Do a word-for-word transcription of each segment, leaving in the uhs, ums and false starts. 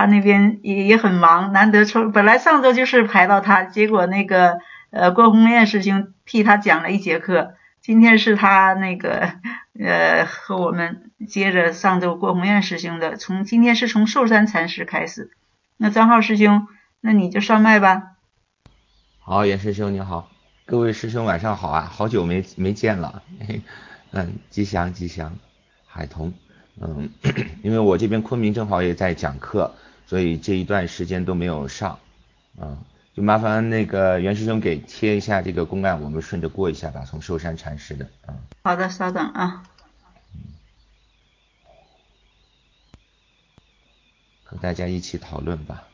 他那边也也很忙，难得抽，本来上周就是排到他，结果那个呃郭红艳师兄替他讲了一节课，今天是他那个呃和我们接着上周郭红艳师兄的，从今天是从寿山禅师开始。那张浩师兄，那你就上麦吧。 好，严师兄你好，各位师兄晚上好啊，好久没没见了。嗯，吉祥吉祥，海童。嗯，因为我这边昆明正好也在讲课，所以这一段时间都没有上。嗯，就麻烦那个袁师兄给贴一下这个公案，我们顺着过一下吧，从寿山禅师的。嗯， 好的，稍等啊。 和大家一起讨论吧。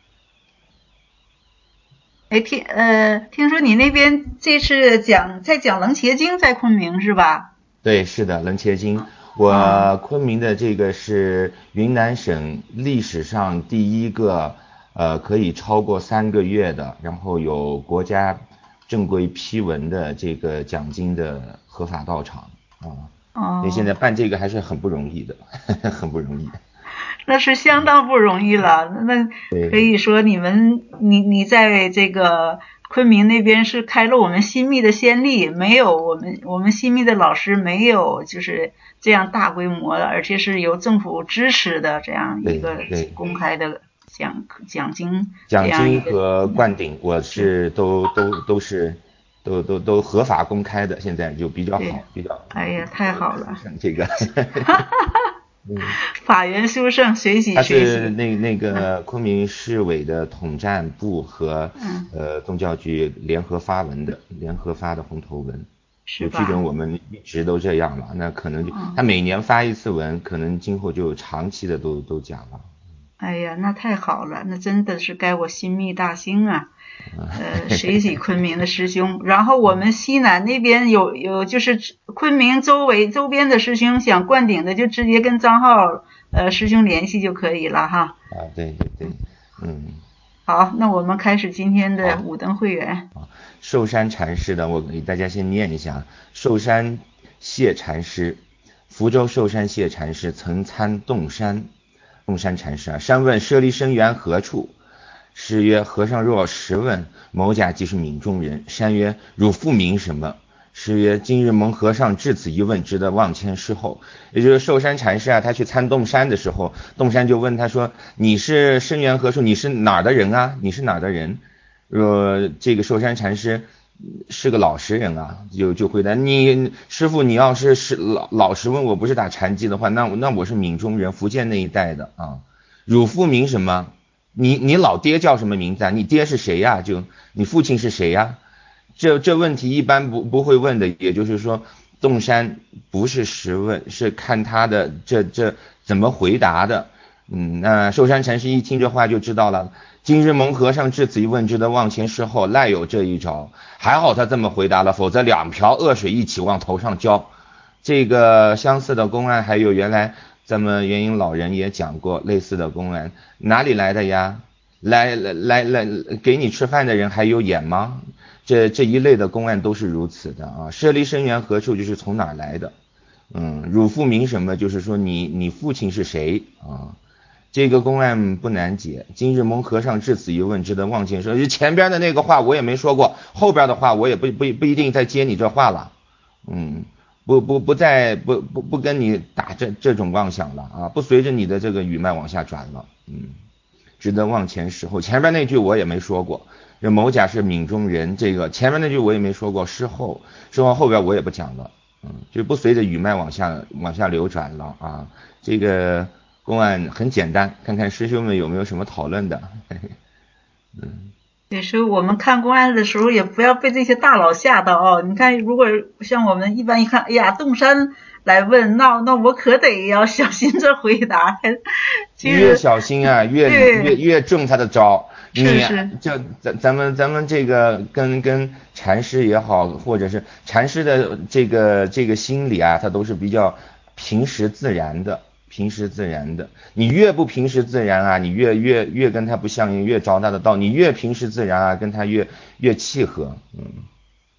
哎，听呃，听说你那边这次讲在讲楞伽经，在昆明是吧？ 对，是的，楞伽经，我昆明的这个是云南省历史上第一个呃可以超过三个月的，然后有国家正规批文的这个讲经的合法道场啊。 哦， 所以现在办这个还是很不容易的，很不容易。 那是相当不容易了。那可以说你们你你在这个昆明那边是开了我们新密的先例，没有我们我们新密的老师没有就是这样大规模的，而且是由政府支持的这样一个公开的讲讲经讲经和灌顶，我是都都都是都都都合法公开的，现在就比较好，比较。 哎呀，太好了， 这个。 嗯，法源殊胜，学习学习。 它是那那个昆明市委的统战部和、嗯、呃宗教局联合发文的，联合发的红头文。 是我记得我们一直都这样了，那可能就、嗯、他每年发一次文，可能今后就长期的都都讲了。 哎呀，那太好了，那真的是该我心密大兴啊！呃，学习昆明的师兄，然后我们西南那边有有就是昆明周围周边的师兄想灌顶的，就直接跟张浩呃师兄联系就可以了哈。 啊，对对对，嗯。 好，那我们开始今天的五灯会员。 寿山禅师的，我给大家先念一下：寿山谢禅师，福州寿山谢禅师曾参洞山。洞山禅师啊，山问舍利生源何处？师曰：和尚若实问，某甲即是闽中人。山曰：汝复名什么？师曰：今日蒙和尚至此一问，值得望千师后。也就是寿山禅师啊，他去参洞山的时候，洞山就问他说：你是生源何处？你是哪儿的人啊？你是哪儿的人？呃，这个寿山禅师是个老实人啊，就就回答：你师父，你要是是老老实问我不是打禅机的话，那那我是闽中人，福建那一带的啊。汝父名什么？你你老爹叫什么名字啊？你爹是谁呀、啊？就你父亲是谁呀、啊？这这问题一般不不会问的，也就是说，洞山不是实问，是看他的这这怎么回答的。嗯，那寿山禅师一听这话就知道了。今日蒙和尚至此一问，值得望前师后，赖有这一招。还好他这么回答了，否则两瓢恶水一起往头上浇。这个相似的公案还有原来咱们元英老人也讲过类似的公案，哪里来的呀？来来来来，给你吃饭的人还有眼吗？这这一类的公案都是如此的啊。舍利生源何处，就是从哪儿来的。嗯，汝父名什么，就是说你你父亲是谁啊？这个公案不难解，今日蒙和尚至此一问，值得望前说。前边的那个话我也没说过，后边的话我也不不不一定再接你这话了。嗯，不不不再不不不跟你打这这种妄想了啊，不随着你的这个语脉往下转了。嗯，值得望前事后。前边那句我也没说过，这某甲是闽中人，这个前面那句我也没说过，事后事后后边我也不讲了。嗯，就不随着语脉往下往下流转了啊。这个公案很简单，看看师兄们有没有什么讨论的。 嗯，也是我们看公案的时候也不要被这些大佬吓到哦。你看，如果像我们一般一看，哎呀，洞山来问，那那我可得要小心这回答。 越小心啊，越越越中他的招。你是是就咱咱们咱们这个跟跟禅师也好，或者是禅师的这个这个心理啊，他都是比较平时自然的。平时自然的，你越不平时自然啊，你越越越跟他不相应，越着他的道；你越平时自然啊，跟他越越契合。嗯，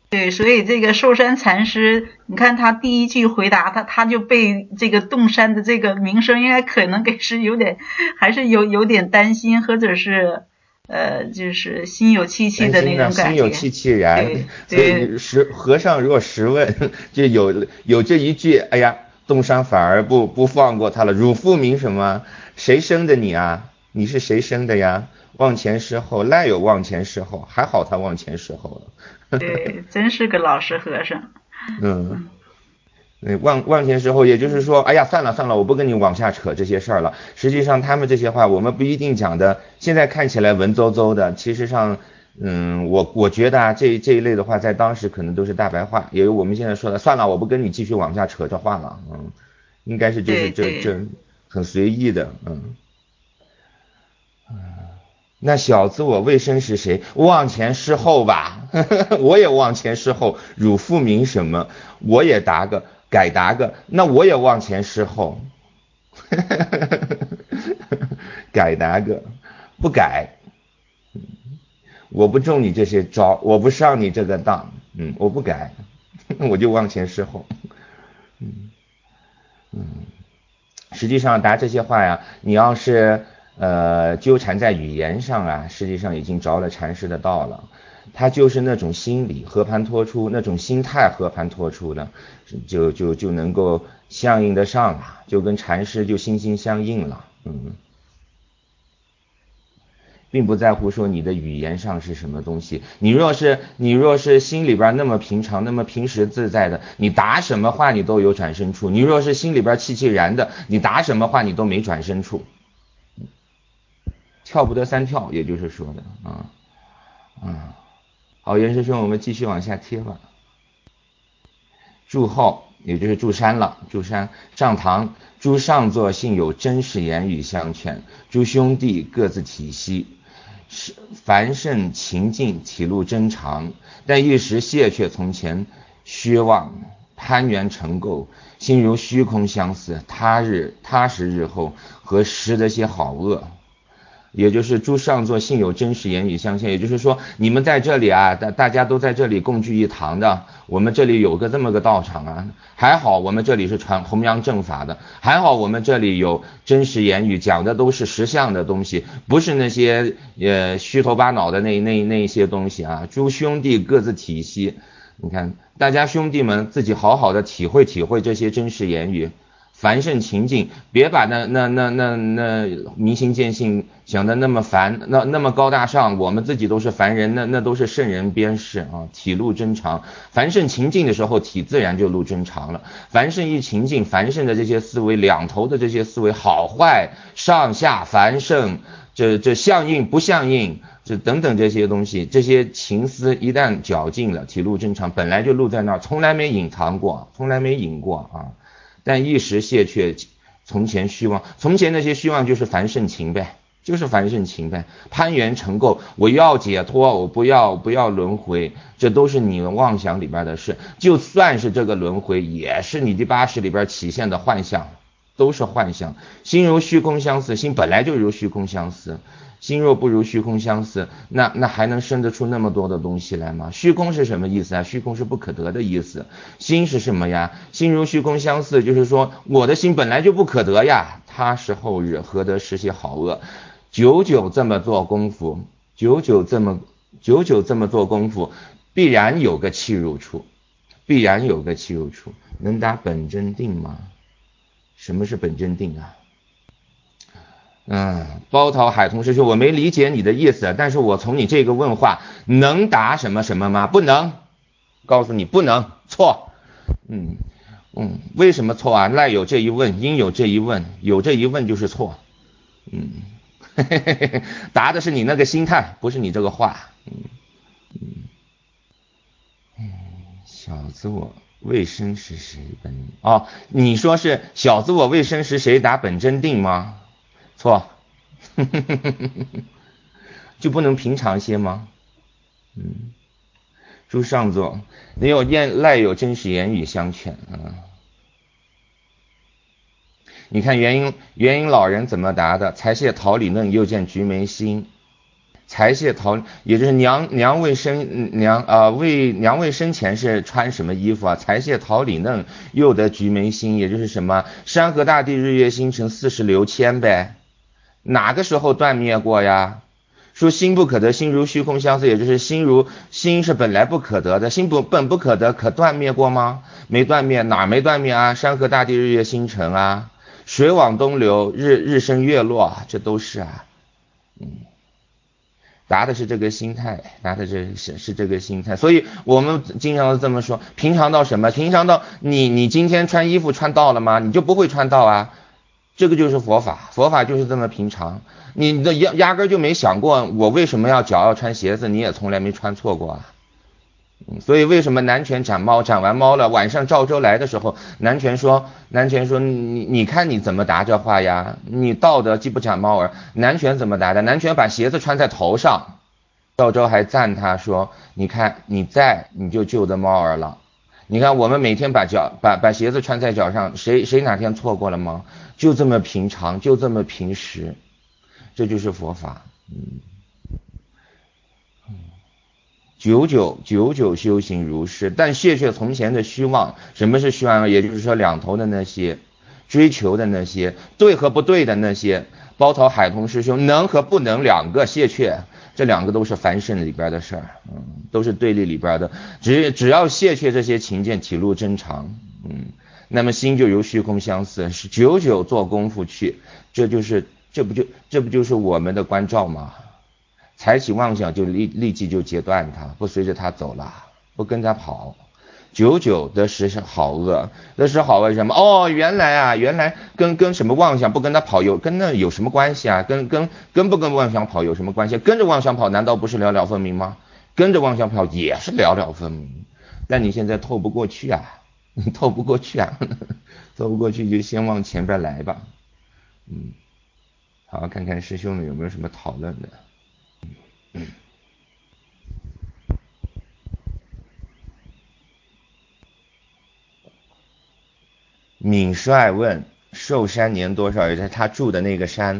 对，所以这个寿山禅师，你看他第一句回答他，他就被这个洞山的这个名声，应该可能给是有点，还是有有点担心，或者是呃，就是心有戚戚的那种感觉。 心有戚戚然。 对， 所以十和尚若实问，就有有这一句，哎呀，洞山反而不不放过他了。汝复名什么？谁生的你啊？你是谁生的呀？望前识后，赖有望前识后，还好他望前识后了。 对，真是个老实和尚。 嗯，望望前识后，也就是说，哎呀，算了算了，我不跟你往下扯这些事儿了。实际上，他们这些话我们不一定讲的，现在看起来文绉绉的，其实上，嗯，我我觉得啊，这这一类的话，在当时可能都是大白话，也有我们现在说的，算了，我不跟你继续往下扯这话了，嗯，应该是就是这这很随意的，嗯。那小子我未生时谁？望前识后吧，我也望前识后。汝复名什么？我也答个改答个，那我也望前识后。改答个不改，我不中你这些招，我不上你这个当，嗯，我不改，我就望前识后。嗯嗯，实际上答这些话呀，你要是呃，纠缠在语言上啊，实际上已经着了禅师的道了。他就是那种心理和盘托出，那种心态和盘托出的，就就就能够相应得上了，就跟禅师就心心相印了。嗯，并不在乎说你的语言上是什么东西。你若是你若是心里边那么平常，那么平时自在的，你答什么话你都有转身处。你若是心里边气气然的，你答什么话你都没转身处。跳不得三跳，也就是说的啊啊。好，袁师兄，我们继续往下贴吧。祝后，也就是祝山了，祝山上堂，诸上座幸有真实言语相劝，诸兄弟各自体息，凡甚情境体露真长，但一时谢却从前虚妄攀缘成垢，心如虚空相似，他日他时日后何识得些好恶？也就是诸上座幸有真实言语相劝，也就是说你们在这里啊，大大家都在这里共聚一堂的，我们这里有个这么个道场啊，还好我们这里是传弘扬正法的，还好我们这里有真实言语，讲的都是实相的东西，不是那些呃虚头巴脑的那那那些东西啊。诸兄弟各自体息，你看大家兄弟们自己好好的体会体会这些真实言语。凡圣情境，别把那那那那那明心见性想的那么烦，那那么高大上，我们自己都是凡人，那那都是圣人边事啊，体露真常。凡圣情境的时候，体自然就露真常了。凡圣一情境，凡圣的这些思维，两头的这些思维，好坏上下凡圣，这这相应不相应，这等等这些东西，这些情思一旦绞尽了，体露真常，本来就露在那儿，从来没隐藏过，从来没隐过啊。但一时谢却从前虚妄，从前那些虚妄就是凡圣情呗，就是凡圣情呗。攀缘成垢，我要解脱，我不要不要轮回，这都是你妄想里边的事。就算是这个轮回，也是你第八识里边起现的幻象，都是幻象。心如虚空相似，心本来就如虚空相似。心若不如虚空相似，那那还能生得出那么多的东西来吗？虚空是什么意思啊？虚空是不可得的意思。心是什么呀？心如虚空相似，就是说我的心本来就不可得呀，他是后日何得识些好恶？久久这么做功夫，久久这么久久这么做功夫，必然有个契入处，必然有个契入处。能达本真定吗？什么是本真定啊？嗯，包桃海通师兄，我没理解你的意思，但是我从你这个问话，能答什么什么吗？不能，告诉你不能，错。嗯嗯，为什么错啊？赖有这一问，应有这一问，有这一问就是错。嗯，嘿嘿嘿，答的是你那个心态，不是你这个话。嗯嗯嗯，小子我未生时谁本？哦，你说是小子我未生时谁答本真定吗？错，就不能平常些吗？嗯，诸上座，你有念赖有真实言语相劝啊。你看元婴元婴老人怎么答的？才谢桃李嫩，又见菊眉心。 财谢桃，也就是娘娘未生娘啊、呃、未娘未生前是穿什么衣服啊？财谢桃李嫩，又得菊眉新，也就是什么山河大地日月星辰四时流迁呗，哪个时候断灭过呀？说心不可得，心如虚空相似，也就是心如心是本来不可得的，心不本不可得，可断灭过吗？没断灭，哪没断灭啊？山河大地日月星辰啊，水往东流，日日升月落，这都是啊，嗯。答的是这个心态，答的是是是这个心态，所以我们经常这么说，平常到什么？平常到你你今天穿衣服穿到了吗？你就不会穿到啊，这个就是佛法，佛法就是这么平常，你的压压根就没想过我为什么要脚要穿鞋子，你也从来没穿错过啊。所以为什么南拳斩猫，斩完猫了，晚上赵州来的时候，南拳说，南拳说，你你看你怎么答这话呀？你道德既不斩猫儿，南拳怎么答的？南拳把鞋子穿在头上，赵州还赞他说，你看你在你就救得猫儿了。你看我们每天把脚把把鞋子穿在脚上，谁谁哪天错过了吗？就这么平常，就这么平时，这就是佛法。嗯。久久久久修行如是，但谢却从前的虚妄。什么是虚妄？也就是说两头的那些追求的那些对和不对的那些，包头海童师兄能和不能两个谢却，这两个都是凡圣里边的事儿，嗯，都是对立里边的。只只要谢却这些情见，体露真常，嗯，那么心就如虚空相似，是久久做功夫去，这就是这不就这不就是我们的关照吗？才起妄想就立立即就截断它，不随着它走了，不跟它跑。久久得识好恶，得识好恶是什么？哦，原来啊，原来跟跟什么妄想不跟它跑有跟那有什么关系啊？跟跟跟不跟妄想跑有什么关系？跟着妄想跑难道不是了了分明吗？跟着妄想跑也是了了分明，但你现在透不过去啊，你透不过去啊，透不过去就先往前边来吧。嗯，好，看看师兄们有没有什么讨论的。闵帅问寿山年多少？也是他住的那个山，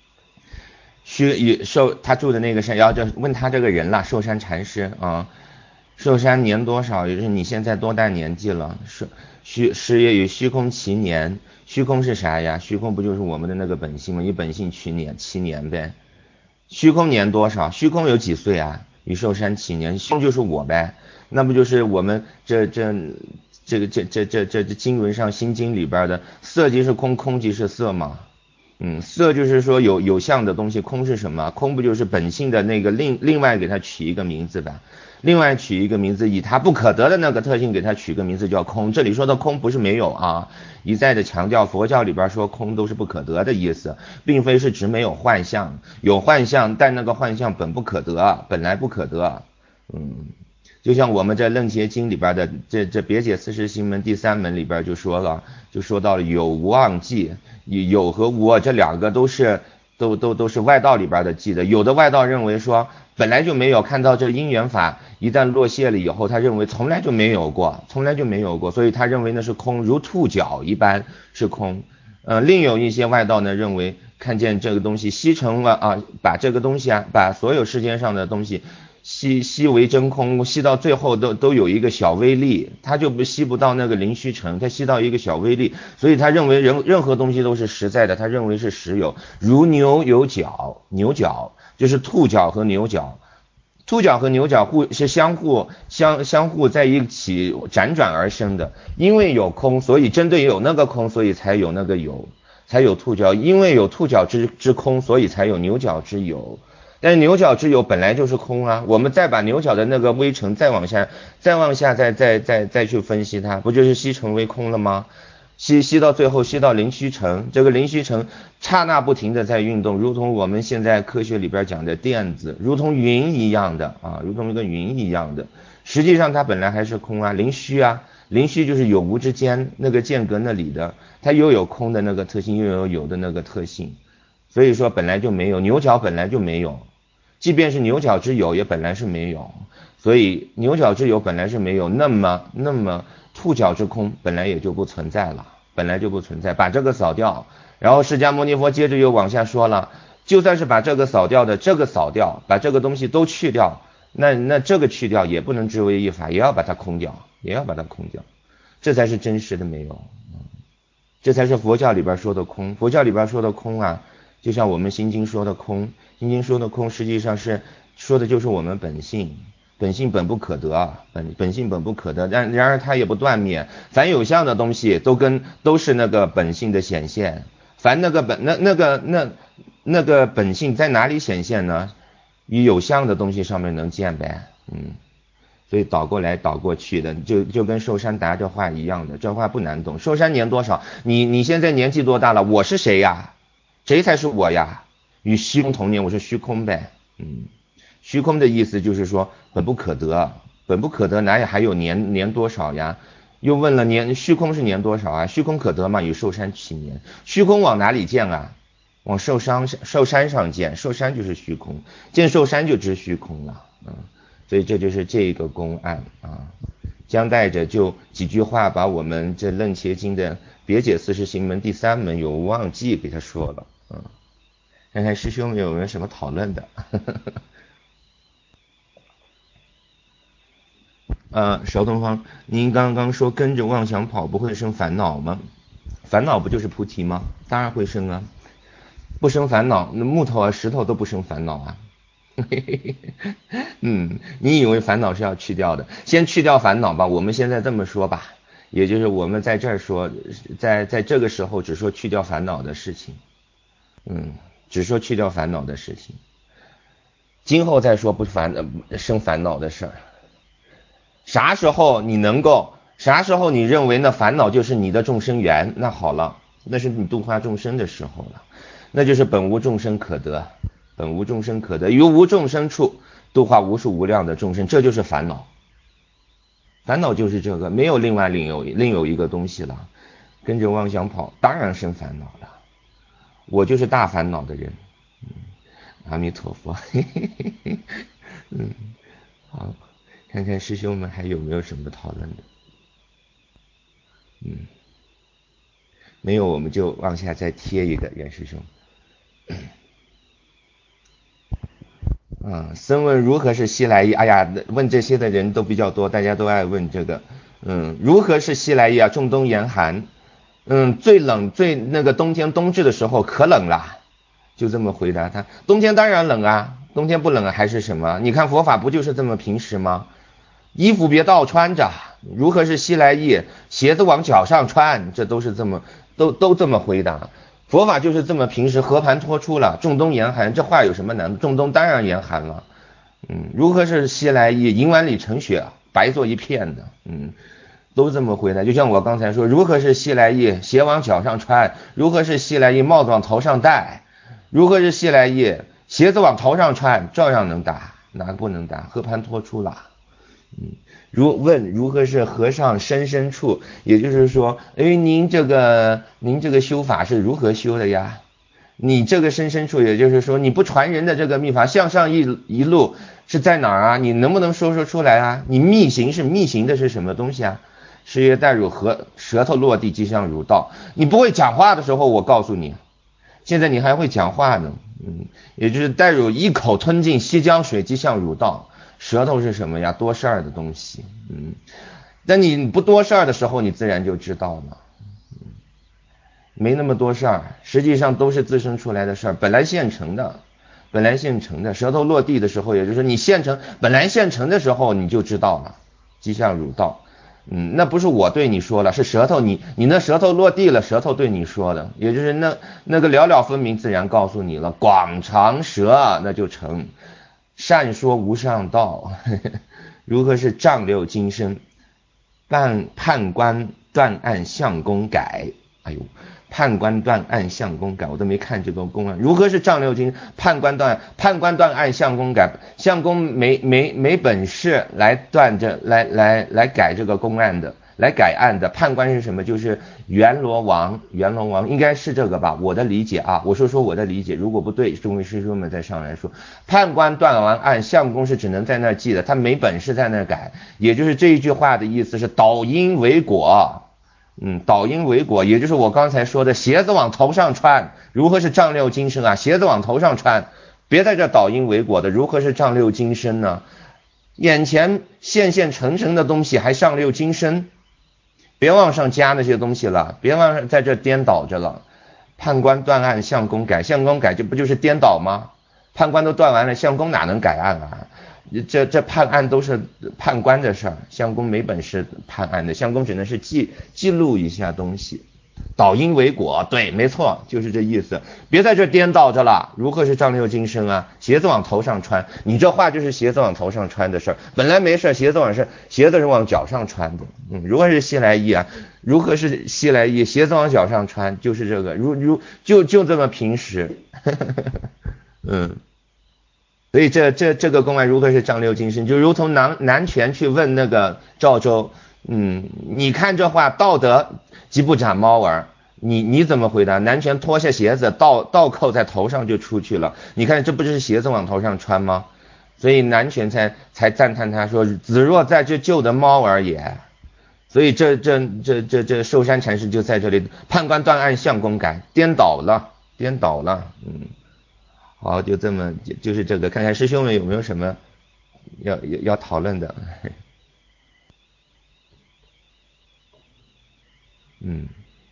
虚寿他住的那个山，然后就问他这个人了，寿山禅师啊，寿山年多少？也就是你现在多大年纪了？是虚师业与虚空齐年，虚空是啥呀？虚空不就是我们的那个本性吗？以本性取年，七年呗。虚空年多少？虚空有几岁啊？与寿山齐年，虚空就是我呗，那不就是我们这这这个这这这这这经文上心经里边的色即是空，空即是色嘛？嗯，色就是说有有相的东西，空是什么？空不就是本性的那个另另外给它取一个名字吧？另外取一个名字，以它不可得的那个特性给它取个名字叫空。这里说的空不是没有啊，一再的强调佛教里边说空都是不可得的意思，并非是指没有幻象，有幻象，但那个幻象本不可得，本来不可得。嗯，就像我们这楞伽经里边的这这别解四十行门第三门里边就说了，就说到了有无忘记，有和无这两个都是都都都是外道里边的记的。有的外道认为说本来就没有，看到这因缘法一旦落谢了以后，他认为从来就没有过，从来就没有过，所以他认为那是空，如兔角一般是空。呃，另有一些外道呢认为看见这个东西吸成了啊，把这个东西啊，把所有世间上的东西吸吸为真空，吸到最后都都有一个小微粒，他就不吸不到那个灵虚尘，他吸到一个小微粒，所以他认为人任何东西都是实在的，他认为是实有，如牛有角，牛角就是兔角和牛角，兔角和牛角互是相互相相互在一起辗转而生的，因为有空，所以针对有那个空，所以才有那个有，才有兔角，因为有兔角之之空，所以才有牛角之有。但是牛角之有本来就是空啊，我们再把牛角的那个微尘再往下再往下再再再再去分析它，不就是吸尘为空了吗？吸吸到最后吸到灵虚尘，这个灵虚尘刹那不停的在运动，如同我们现在科学里边讲的电子，如同云一样的啊，如同一个云一样的，实际上它本来还是空啊，灵虚啊，灵虚就是有无之间那个间隔那里的，它又有空的那个特性，又有有的那个特性，所以说本来就没有，牛角本来就没有，即便是牛角之有也本来是没有，所以牛角之有本来是没有，那么那么兔角之空本来也就不存在了，本来就不存在，把这个扫掉。然后释迦牟尼佛接着又往下说了， 就算是把这个扫掉的，这个扫掉，把这个东西都去掉，那那这个去掉也不能知为一法，也要把它空掉，也要把它空掉，这才是真实的没有。这才是佛教里边说的空。佛教里边说的空啊，就像我们心经说的空，心经说的空实际上是说的就是我们本性，本性本不可得，本本性本不可得，但然而它也不断灭。凡有相的东西都跟都是那个本性的显现，凡那个本那那个那那个本性在哪里显现呢？与有相的东西上面能见呗，嗯。所以倒过来倒过去的，就就跟寿山达这话一样的，这话不难懂。寿山年多少？你你现在年纪多大了？我是谁呀？谁才是我呀？与虚空同年，我是虚空呗。嗯，虚空的意思就是说本不可得，本不可得哪里还有年年多少呀？又问了年虚空是年多少啊？虚空可得吗？与寿山齐年。虚空往哪里见啊？往寿山寿山上见，寿山就是虚空，见寿山就知虚空了。嗯。所以这就是这个公案啊，将带着就几句话把我们这楞伽经的别解四十行门第三门有无忘记给他说了，嗯，看看师兄们有没有什么讨论的。呃，邵东方，您刚刚说跟着妄想跑不会生烦恼吗？烦恼不就是菩提吗？当然会生啊，不生烦恼，那木头啊石头都不生烦恼啊。嗯，你以为烦恼是要去掉的，先去掉烦恼吧。我们现在这么说吧，也就是我们在这儿说，在在这个时候只说去掉烦恼的事情，嗯，只说去掉烦恼的事情，今后再说不烦生烦恼的事儿。啥时候你能够，啥时候你认为那烦恼就是你的众生缘，那好了，那是你度化众生的时候了，那就是本无众生可得。本无众生可得，于无众生处度化无数无量的众生，这就是烦恼。烦恼就是这个，没有另外另有另有一个东西了。跟着妄想跑，当然生烦恼了。我就是大烦恼的人。嗯，阿弥陀佛。嗯，好，看看师兄们还有没有什么讨论的。嗯，没有我们就往下再贴一个，袁师兄。嗯，僧问如何是西来意？哎呀，问这些的人都比较多，大家都爱问这个。嗯，如何是西来意啊？仲冬严寒。嗯，最冷最那个冬天冬至的时候可冷了，就这么回答他。冬天当然冷啊，冬天不冷啊还是什么？你看佛法不就是这么平时吗？衣服别倒穿着，如何是西来意？鞋子往脚上穿，这都是这么都都这么回答。佛法就是这么平时，和盘托出了，仲冬严寒，这话有什么难的？仲冬当然严寒了。嗯，如何是西来意？银碗里盛雪，白作一片的。嗯，都这么回答。就像我刚才说，如何是西来意？鞋往脚上穿。如何是西来意？帽子往头上戴。如何是西来意？鞋子往头上穿，照样能打，哪个不能打？和盘托出了。嗯，如问如何是和尚深深处，也就是说，哎，您这个您这个修法是如何修的呀？你这个深深处，也就是说，你不传人的这个秘法，向上一一路是在哪儿啊？你能不能说说出来啊？你密行是密行的是什么东西啊？是曰待汝和舌头落地即向汝道。你不会讲话的时候，我告诉你，现在你还会讲话呢，嗯，也就是待汝一口吞进西江水即向汝道。舌头是什么呀？多事儿的东西。嗯，但你不多事儿的时候，你自然就知道了。嗯，没那么多事儿，实际上都是自生出来的事儿，本来现成的，本来现成的。舌头落地的时候，也就是你现成本来现成的时候，你就知道了，即向汝道。嗯，那不是我对你说了，是舌头你你那舌头落地了，舌头对你说的，也就是那那个了了分明，自然告诉你了。广长舌，那就成。善说无上道，呵呵，如何是丈六金身？判判官断案相公改。哎呦，判官断案相公改，我都没看这个公案。如何是丈六金？判官断判官断案相公改，相公没没没本事来断这来来来改这个公案的，来改案的。判官是什么？就是阎罗王，阎罗王应该是这个吧？我的理解啊，我说说我的理解，如果不对，众位师兄们再上来说。判官断完案，相公是只能在那记的，他没本事在那改，也就是这一句话的意思是导因为果。 嗯，导因为果，也就是我刚才说的鞋子往头上穿，如何是丈六金身啊？鞋子往头上穿，别在这导因为果的，如何是丈六金身呢？眼前现现成成的东西还上六金身，别往上加那些东西了，别往上在这颠倒着了。判官断案，相公改，相公改，这不就是颠倒吗？判官都断完了，相公哪能改案啊？这这判案都是判官的事儿，相公没本事判案的，相公只能是记记录一下东西。导因为果，对，没错，就是这意思。别在这颠倒着了，如何是丈六金身啊？鞋子往头上穿，你这话就是鞋子往头上穿的事儿，本来没事，鞋子往是鞋子是往脚上穿的。嗯，如何是西来意啊？如何是西来意？鞋子往脚上穿，就是这个，如如就就这么平时。嗯。所以这这这个公案如何是丈六金身，就如同南南权去问那个赵州，嗯，你看这话道德即不斩猫儿，你你怎么回答？南权脱下鞋子倒倒扣在头上就出去了，你看这不是鞋子往头上穿吗？所以南权才才赞叹他说子若在这救的猫儿也。所以这这这这这寿山禅师就在这里，判官断案，相公改，颠倒了，颠倒了，嗯。好，就这么就就是这个，看看师兄们有没有什么要要要讨论的。嗯，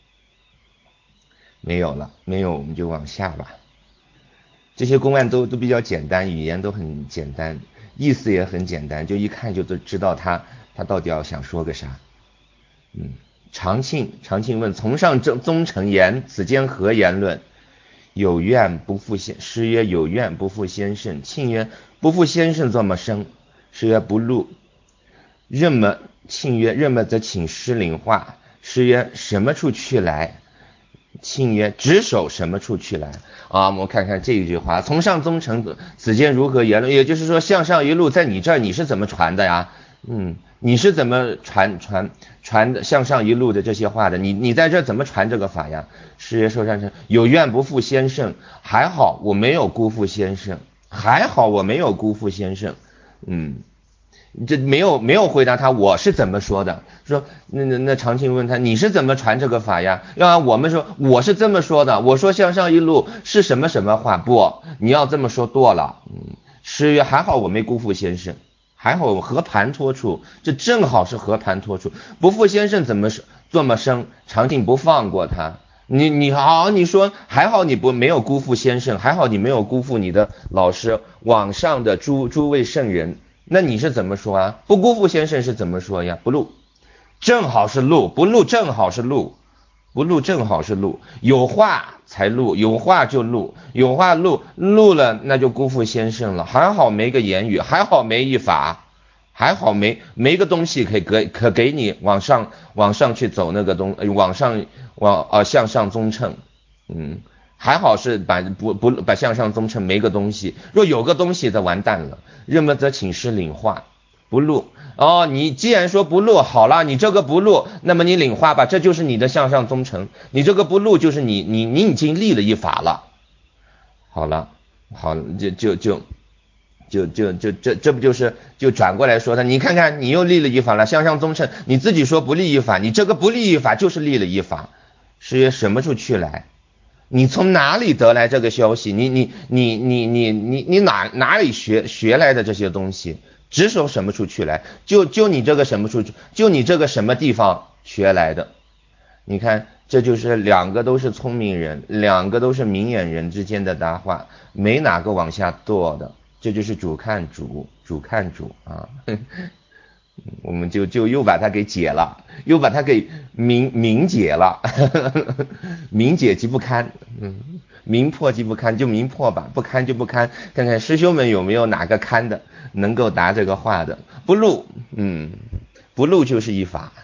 没有了，没有我们就往下吧。这些公案都都比较简单，语言都很简单，意思也很简单，就一看就都知道他他到底要想说个啥。嗯，长庆长庆问：从上宗宗成言，此间何言论？有怨不复先，师曰有怨不复先生。庆曰不复先生作么生？师曰不录。任么庆曰任么则请师领话。师曰什么处去来？庆曰执手什么处去来？啊，我们看看这一句话，从上宗成，此间如何言论？也就是说，向上一路在你这儿你是怎么传的呀？嗯，你是怎么传传传的向上一路的这些话的？你你在这怎么传这个法呀？师曰寿山成有怨不负先生，还好我没有辜负先生，还好我没有辜负先生。嗯，这没有没有回答他我是怎么说的，说那那那长庆问他你是怎么传这个法呀？要按我们说我是这么说的，我说向上一路是什么什么话，不，你要这么说多了。嗯，师曰还好我没辜负先生。还好和盘托出，这正好是和盘托出。不负先生怎么这么生？长庆不放过他。你你好，你说还好你不没有辜负先生，还好你没有辜负你的老师网上的诸诸位圣人。那你是怎么说啊？不辜负先生是怎么说呀？不录，正好是录，不录正好是录，不录正好是录，有话才录，有话就录，有话录录了那就辜负先生了。还好没个言语，还好没一法，还好没没个东西可以给可给你往上往上去走那个东往上往呃向上宗称。嗯，还好是把不不把向上宗称没个东西，若有个东西则完蛋了。任么则请师领话，不录。哦，你既然说不录，好了，你这个不录，那么你领话吧，这就是你的向上宗成。你这个不录就是你你你已经立了一法了。好了，好了，就就就就就就这这不就是就转过来说他，你看看你又立了一法了，向上宗成，你自己说不立一法，你这个不立一法就是立了一法。师曰什么处去来？你从哪里得来这个消息？你你你你你你你哪哪里学学来的这些东西？只手什么处去来？就就你这个什么处，就你这个什么地方学来的？你看，这就是两个都是聪明人，两个都是明眼人之间的搭话，没哪个往下堕的，这就是主看主，主看主啊。我们就就又把它给解了，又把它给明明解了，明解即不堪，嗯，明破即不堪，就明破吧，不堪就不堪，看看师兄们有没有哪个堪的能够答这个话的，不录，嗯，不录就是一法。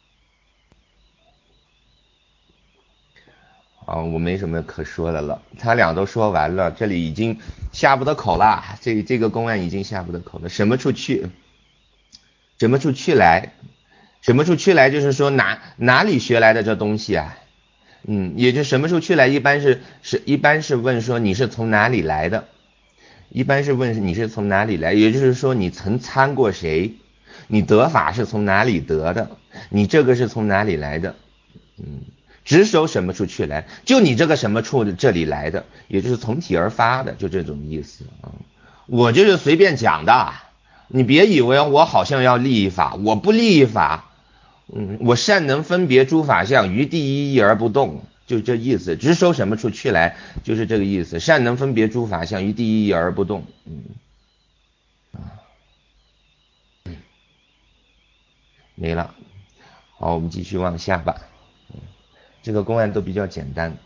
好，我没什么可说的了，他俩都说完了，这里已经下不得口了，这这个公案已经下不得口了，什么处去？什么处去来？什么处去来就是说哪哪里学来的这东西啊？嗯，也就什么处去来一般是是一般是问说你是从哪里来的，一般是问你是从哪里来，也就是说你曾参过谁，你得法是从哪里得的，你这个是从哪里来的？ 嗯，直手什么处去来，就你这个什么处这里来的，也就是从体而发的，就这种意思啊。我就是随便讲的，你别以为我好像要立法，我不立法。嗯，我善能分别诸法相，于第一义而不动，就这意思。直手什么处去来，就是这个意思。善能分别诸法相，于第一义而不动。嗯，啊，嗯，没了。好，我们继续往下吧。嗯，这个公案都比较简单。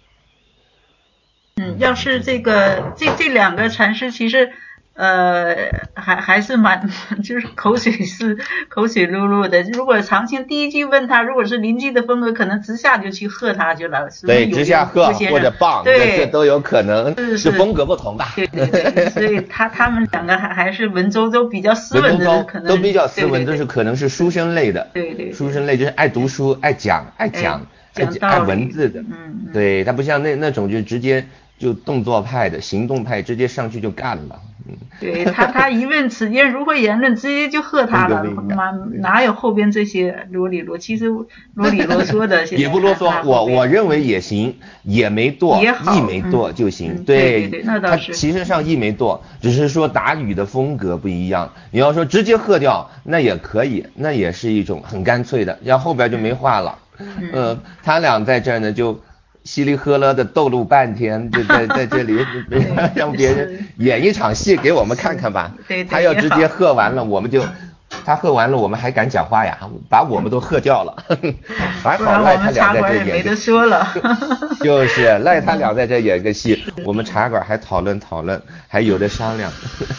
嗯，要是这个这这两个禅师，其实呃还还是蛮就是口水是口水噜噜的。如果长青第一句问他，如果是邻居的风格，可能直下就去喝他去了。 对，直下喝或者棒， 对， 这都有可能， 是是风格不同吧。 对对对，所以他他们两个还还是文绉绉比较斯文的，可能都比较斯文， 对对对， 都是可能是书生类的。 对 对, 对， 书生类就是爱读书、爱讲、爱讲、 哎、 爱爱文字的。 嗯， 对，他不像那那种就直接就动作派的、行动派，直接上去就干了。嗯， 对他他一问此间如何言论，直接就喝他了，哪哪有后边这些啰里啰，其实啰里啰嗦的。 也不啰嗦，我我认为也行，也没剁，亦没剁就行。 嗯、对对对，那倒是。 他其实上亦没剁，只是说打语的风格不一样。你要说直接喝掉，那也可以，那也是一种很干脆的，然后后边就没话了。 嗯， 呃，他俩在这儿呢就稀里喝了的斗录半天，就在在这里让别人演一场戏给我们看看吧。 对对， 他要直接喝完了，我们就他喝完了，我们还敢讲话呀？把我们都喝掉了。还好赖他俩在这演， 没得说了。 就是赖他俩在这演个戏，我们茶馆还讨论讨论，还有的商量。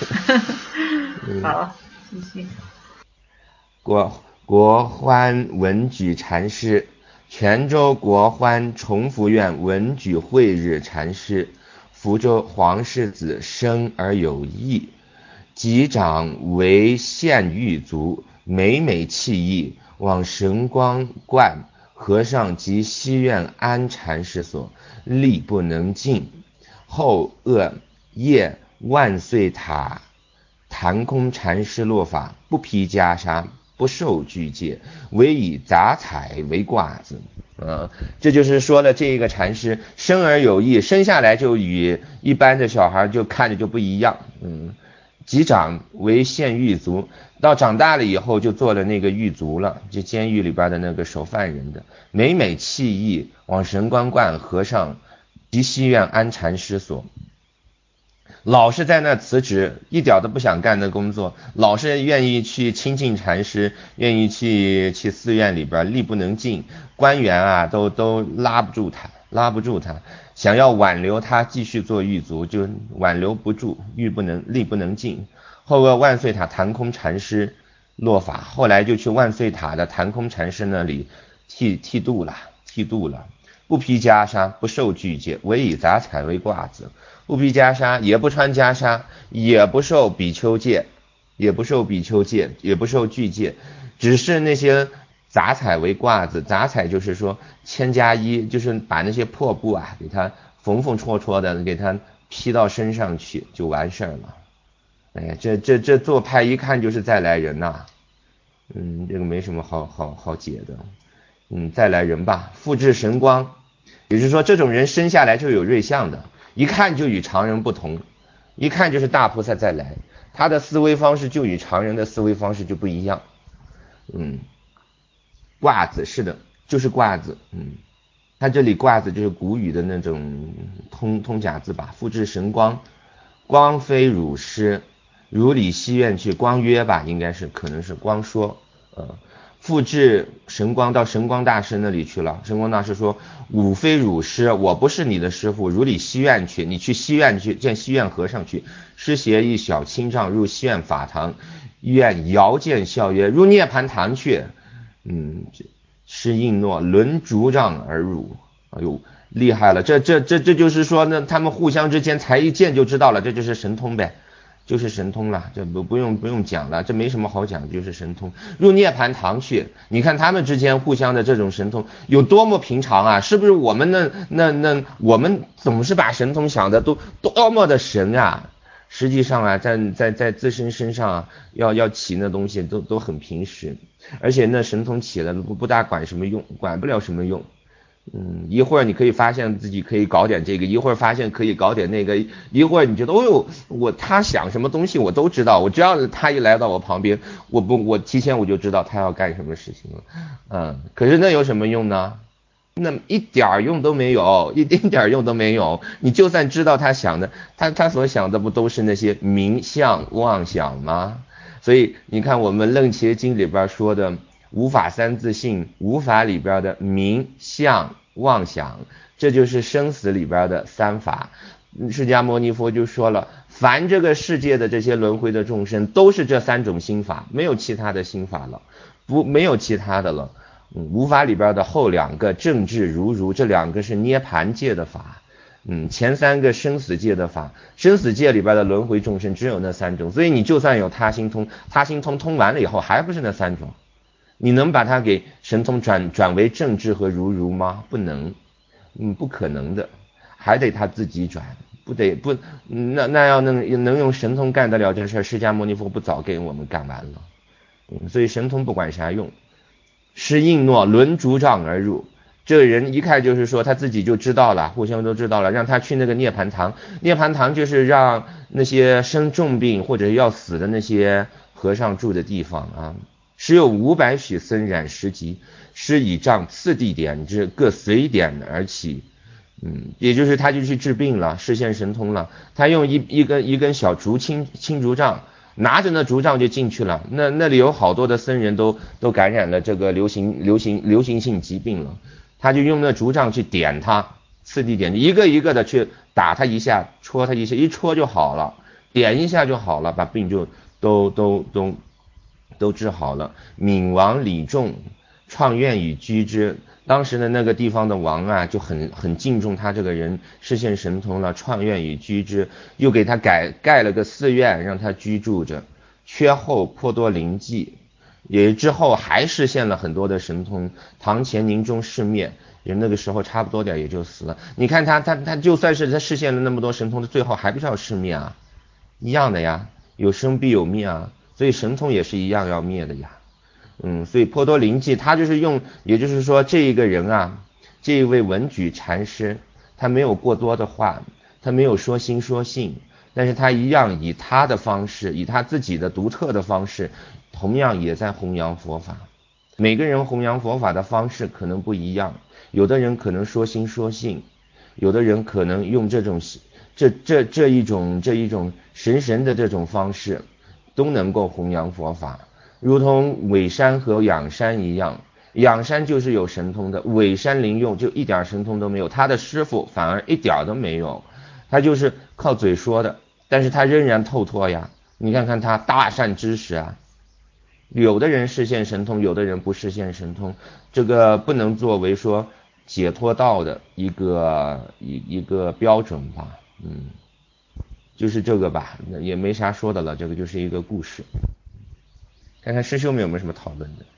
好，继续。 国国欢文举禅师。泉州国欢崇福院文举慧日禅师，福州黄氏子生而有义，及长为县狱卒，每每弃义，往神光观和尚及西院安禅师所，力不能进。后恶夜万岁塔谈空禅师落法，不披袈裟，不受具戒，唯以杂彩为褂子。呃，这就是说了，这个禅师生而有义，生下来就与一般的小孩就看着就不一样。嗯，及长为县狱卒，到长大了以后就做了那个狱卒了，就监狱里边的那个守犯人的。每每弃义，往神光观和尚及西院安禅师所。老是在那辞职，一点都不想干的工作，老是愿意去亲近禅师，愿意去去寺院里边，力不能进，官员啊都都拉不住他，拉不住他，想要挽留他继续做狱卒，就挽留不住，狱不能力不能进。后恶万岁塔谈空禅师落法，后来就去万岁塔的谈空禅师那里剃剃度了，剃度了，不披袈裟，不受具戒，唯以杂彩为褂子。不披袈裟，也不穿袈裟，也不受比丘戒，也不受比丘戒，也不受具戒，只是那些杂彩为褂子。杂彩就是说千家衣，就是把那些破布啊给它缝缝戳戳的给它披到身上去就完事儿了。哎呀，这这这做派一看就是再来人呐、啊，嗯，这个没什么好好好解的，嗯，再来人吧，复制神光，也就是说这种人生下来就有瑞相的。一看就与常人不同，一看就是大菩萨再来，他的思维方式就与常人的思维方式就不一样。嗯，褂子是的，就是褂子。嗯，他这里褂子就是古语的那种通通假字吧。复制神光，光非汝师，如理西院去，光约吧，应该是可能是光说，呃。复制神光到神光大师那里去了，神光大师说：“吾非汝师，我不是你的师傅，如理西院去，你去西院去见西院和尚去。”师携一小清杖入西院法堂，愿遥见笑曰：“入涅盘堂去。”嗯，师应诺，轮竹杖而入。哎呦，厉害了！这这这这就是说呢，他们互相之间才一见就知道了，这就是神通呗。就是神通了，这不不用不用讲了，这没什么好讲，就是神通。入涅盘堂去，你看他们之间互相的这种神通有多么平常啊！是不是我们那那那我们总是把神通想的都多么的神啊？ 实际上啊，在在在自身身上啊，要要起那东西都都很平时，而且那神通起了不不大管什么用，管不了什么用。嗯，一会儿你可以发现自己可以搞点这个，一会儿发现可以搞点那个，一会儿你觉得哦呦，我他想什么东西我都知道，我只要他一来到我旁边，我不我提前我就知道他要干什么事情了。嗯，可是那有什么用呢？那一点用都没有，一丁点用都没有。你就算知道他想的，他他所想的不都是那些名相妄想吗？所以你看我们楞伽经里边说的无法三自性，无法里边的名相妄想，这就是生死里边的三法。释迦牟尼佛就说了，凡这个世界的这些轮回的众生都是这三种心法，没有其他的心法了，不没有其他的了。嗯，无法里边的后两个正智如如，这两个是涅盘界的法。嗯，前三个生死界的法，生死界里边的轮回众生只有那三种，所以你就算有他心通，他心通通完了以后还不是那三种。你能把它给神通转转为正智和如如吗？不能，嗯，不可能的，还得他自己转，不得不，那那要能能用神通干得了这事，释迦牟尼佛不早给我们干完了。嗯，所以神通不管啥用，是应诺轮竹杖而入。这个人一看就是说他自己就知道了，互相都知道了，让他去那个涅盘堂。涅盘堂就是让那些生重病或者要死的那些和尚住的地方啊。时有五百许僧染十级，施以杖次第点之，各随点而起。嗯，也就是他就去治病了，视现神通了。他用一一根一根小竹青青竹杖，拿着那竹杖就进去了。那那里有好多的僧人都都感染了这个流行流行流行性疾病了。他就用那竹杖去点他，次第点，一个一个的去打他一下，戳他一下，一戳就好了，点一下就好了，把病就都都都都治好了。闵王李仲创愿以居之，当时的那个地方的王啊，就很很敬重他这个人，视现神通了，创愿以居之，又给他改盖了个寺院，让他居住着。缺后颇多灵迹，也之后还实现了很多的神通。唐前宁中世灭，人那个时候差不多点也就死了。你看他他他就算是他实现了那么多神通，最后还不是要世灭啊？一样的呀，有生必有灭啊，所以神通也是一样要灭的呀。嗯，所以颇多灵迹，他就是用，也就是说这一个人啊，这一位文举禅师，他没有过多的话，他没有说心说性，但是他一样以他的方式，以他自己的独特的方式，同样也在弘扬佛法。每个人弘扬佛法的方式可能不一样，有的人可能说心说性，有的人可能用这种这这这一种这一种神神的这种方式，都能够弘扬佛法。如同尾山和仰山一样，仰山就是有神通的，尾山灵用就一点神通都没有，他的师父反而一点都没有，他就是靠嘴说的，但是他仍然透脱呀。你看看他大善知识啊，有的人实现神通，有的人不实现神通，这个不能作为说解脱道的一个一一个标准吧。嗯，就是这个吧，也没啥说的了，这个就是一个故事。看看师兄们有没有什么讨论的。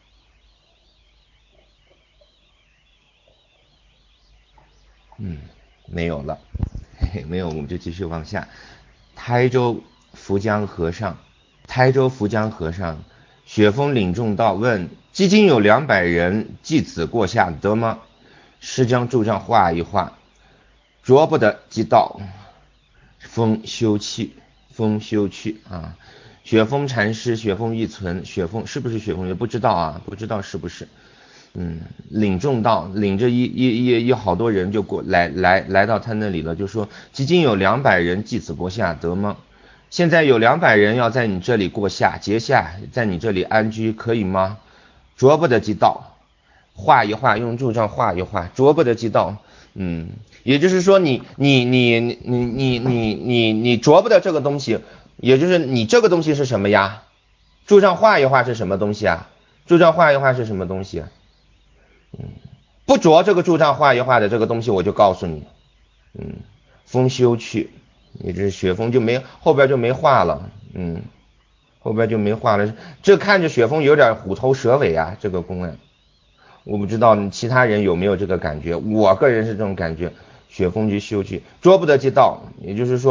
嗯，没有了，嘿嘿，没有，我们就继续往下。台州福江和尚，台州福江和尚，雪峰领众道问：基金有两百人，即此过下得吗？师将柱杖画一画，着不得即道，风休去，风休去啊。雪峰禅师，雪峰一存，雪峰是不是雪峰也不知道啊，不知道是不是。嗯，领众道，领着一一一一好多人就过来来来到他那里了，就说基金有两百人，即此过夏得吗？现在有两百人要在你这里过夏节夏，在你这里安居，可以吗？着不得即道，画一画，用柱杖画一画，着不得即道。嗯，也就是说你你你你你你你你着不得这个东西。也就是你这个东西是什么呀？柱杖画一画是什么东西啊？柱杖画一画是什么东西啊？嗯，不着这个柱杖画一画的这个东西，我就告诉你，嗯，风休去，也就是雪峰就没后边就没画了，嗯，后边就没画了。这看着雪峰有点虎头蛇尾啊，这个公案，我不知道其他人有没有这个感觉，我个人是这种感觉。雪峰就休去，着不得即道，也就是说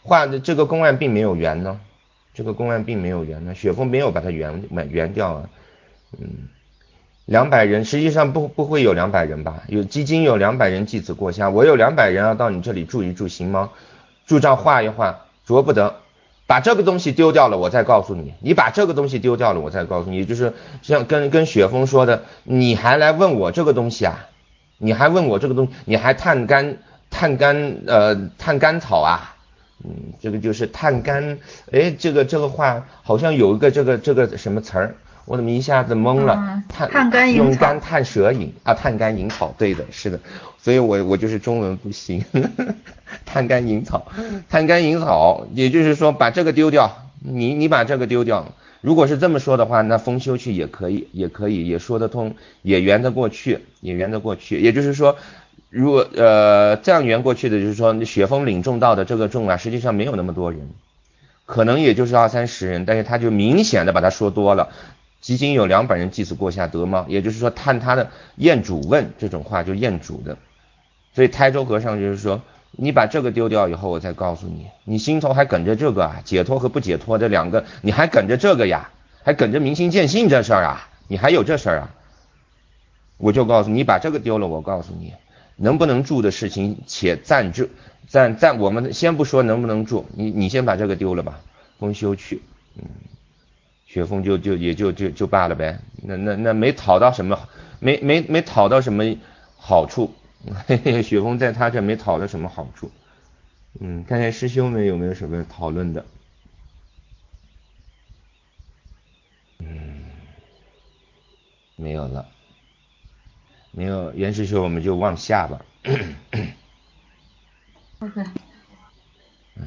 画的这个公案并没有圆呢，这个公案并没有圆呢，雪峰没有把它圆圆掉啊。嗯，两百人实际上不不会有两百人吧？有基金有两百人，继此过夏，我有两百人要到你这里住一住，行吗？住账画一画，着不得。把这个东西丢掉了，我再告诉你。你把这个东西丢掉了，我再告诉你。也就是像跟跟雪峰说的，你还来问我这个东西啊？你还问我这个东西？你还探干探干呃探干草啊？嗯，这个就是探干。哎，这个这个话好像有一个这个这个什么词儿，我怎么一下子懵了？ 嗯、 探探干引草， 用干探蛇引啊，探干引草，对的，是的。所以我我就是中文不行。探干引草，探干引草，也就是说把这个丢掉，你你把这个丢掉。如果是这么说的话，那封修去也可以，也可以，也说得通，也圆得过去，也圆得过去。也就是说，如果呃这样圆过去的，就是说雪峰领众到的这个众啊，实际上没有那么多人，可能也就是二三十人，但是他就明显的把他说多了。基金有两百人，继此过夏得吗？也就是说探他的验主问这种话就验主的。所以台州和尚就是说，你把这个丢掉以后，我再告诉你，你心头还梗着这个啊，解脱和不解脱这两个，你还梗着这个呀，还梗着明心见性这事儿啊，你还有这事儿啊？我就告诉你，把这个丢了，我告诉你，能不能住的事情，且暂住，暂暂，我们先不说能不能住，你你先把这个丢了吧，封修去，嗯，雪峰就就也就就就罢了呗，那那那没讨到什么，没没没讨到什么好处。嘿嘿，雪峰在他这没讨了什么好处。嗯，看看师兄们有没有什么讨论的。嗯，没有了，没有。袁师兄，我们就往下吧。 OK。 嗯。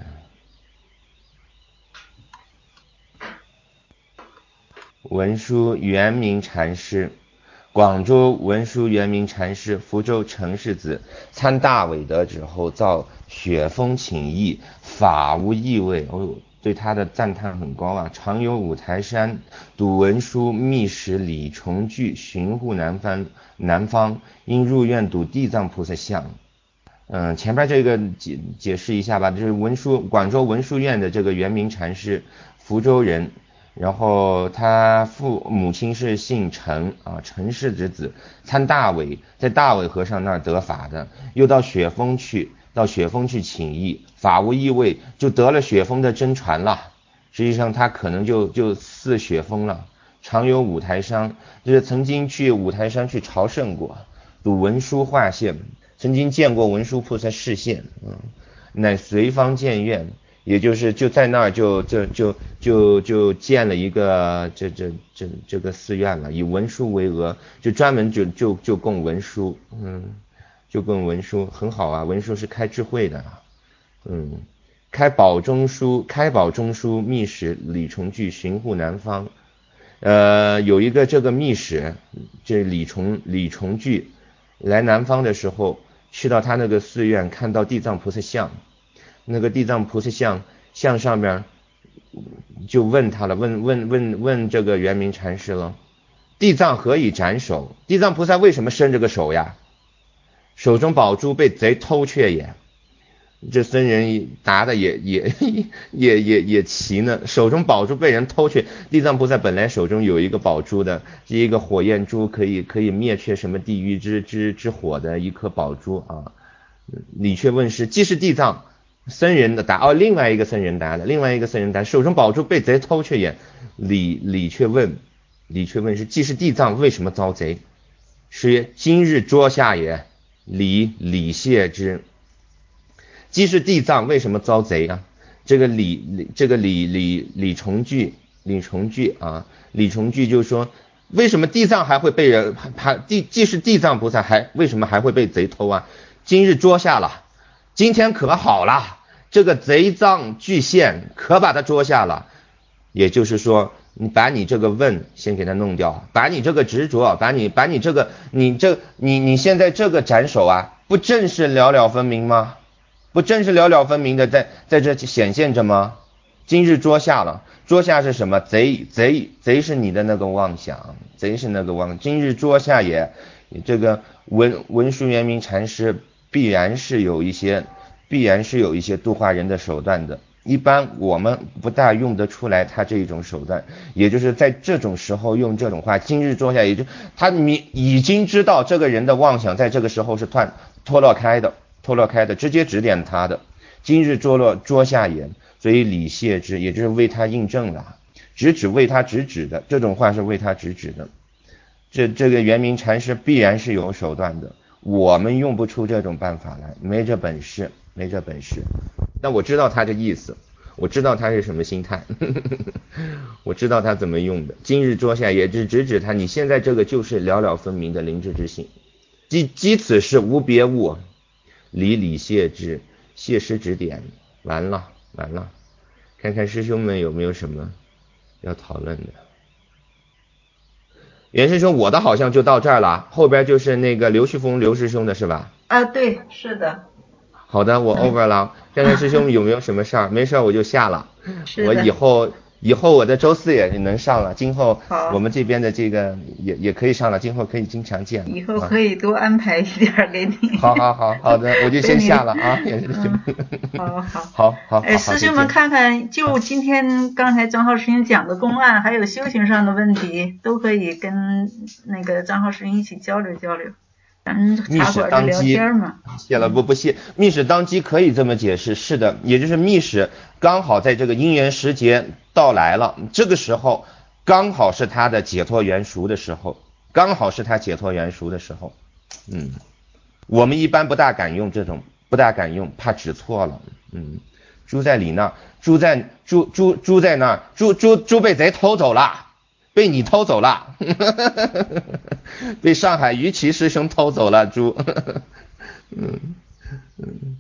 文殊圆明禅师。广州文殊圆明禅师，福州陈氏子，参大伟德之后，造雪峰请义，法无异味。哦，对他的赞叹很高啊。常有五台山，睹文殊密使李重聚巡护南方，南方因入院睹地藏菩萨像。嗯，前边这个解解释一下吧，就是文殊广州文殊院的这个圆明禅师，福州人。然后他父母亲是姓陈啊，陈氏之子，参大伟，在大伟和尚那儿得法的，又到雪峰去，到雪峰去请益，法无异味，就得了雪峰的真传了。实际上他可能就就似雪峰了。常有五台山，就是曾经去五台山去朝圣过，睹文殊化现，曾经见过文殊菩萨示现，嗯，乃随方见愿。也就是就在那儿就就就就就建了一个这这这这个寺院了，以文殊为额，就专门就就就供文殊，嗯，就供文殊很好啊，文殊是开智慧的啊，嗯，开宝中书开宝中书密使李重聚巡护南方，呃，有一个这个密使，这李重李重聚来南方的时候，去到他那个寺院，看到地藏菩萨像。那个地藏菩萨像像上面就问他了，问问问问这个圆明禅师了，地藏何以斩首？地藏菩萨为什么伸这个手呀？手中宝珠被贼偷却也。这僧人答的也也也也也奇呢，手中宝珠被人偷却，地藏菩萨本来手中有一个宝珠的，是一个火焰珠，可以可以灭却什么地狱之之之火的一颗宝珠啊。你却问是，既是地藏。僧人的答哦，另外一个僧人答的，另外一个僧人答，手中宝珠被贼偷却也。李李却问，李却问是，既是地藏，为什么遭贼？是曰，今日捉下也。李李谢之。既是地藏，为什么遭贼啊？这个李这个李李李重聚李重聚啊，李重聚就说，为什么地藏还会被人还地既是地藏菩萨还为什么还会被贼偷啊？今日捉下了。今天可好了，这个贼赃具现，可把他捉下了。也就是说，你把你这个问先给他弄掉，把你这个执着，把你把你这个你这你你现在这个斩首啊，不正是了了分明吗？不正是了了分明的在在这显现着吗？今日捉下了，捉下是什么？贼贼贼是你的那个妄想，贼是那个妄。今日捉下也，这个文文殊圆明禅师。必然是有一些必然是有一些度化人的手段的。一般我们不大用得出来他这一种手段，也就是在这种时候用这种话，今日坐下，也就他你已经知道这个人的妄想在这个时候是断脱落开的，脱落开的，直接指点他的。今日坐落桌下言，所以理谢之，也就是为他印证了，直指为他直指的，这种话是为他直指的。这这个圆明禅师必然是有手段的，我们用不出这种办法来，没这本事，没这本事。但我知道他的意思，我知道他是什么心态，我知道他怎么用的。今日桌下也只直指他，你现在这个就是了了分明的灵智之性，即即此事无别物，理理谢之，谢师指点，完了完了。看看师兄们有没有什么要讨论的。袁师兄，我的好像就到这儿了，后边就是那个刘旭峰刘师兄的是吧？ 啊，对，是的。 好的，我 over 了。看看师兄有没有什么事儿，没事我就下了。我以后以后我的周四也能上了，今后我们这边的这个也也可以上了，今后可以经常见。 以后可以多安排一点给你。 好好好好的，我就先下了啊，袁师兄。 好好好好。 哎，师兄们看看，就今天刚才张浩师兄讲的公案，还有修行上的问题，都可以跟那个张浩师兄一起交流交流。咱们茶馆是聊天嘛， 谢了不不谢。密室当机可以这么解释，是的，也就是密室刚好在这个因缘时节到来了，这个时候刚好是他的解脱圆熟的时候，刚好是他解脱圆熟的时候。嗯，我们一般不大敢用这种，不大敢用，怕指错了。嗯，猪在你那，猪在猪猪猪在那，猪猪猪被贼偷走了。被你偷走了，被上海于琦师兄偷走了猪。嗯嗯，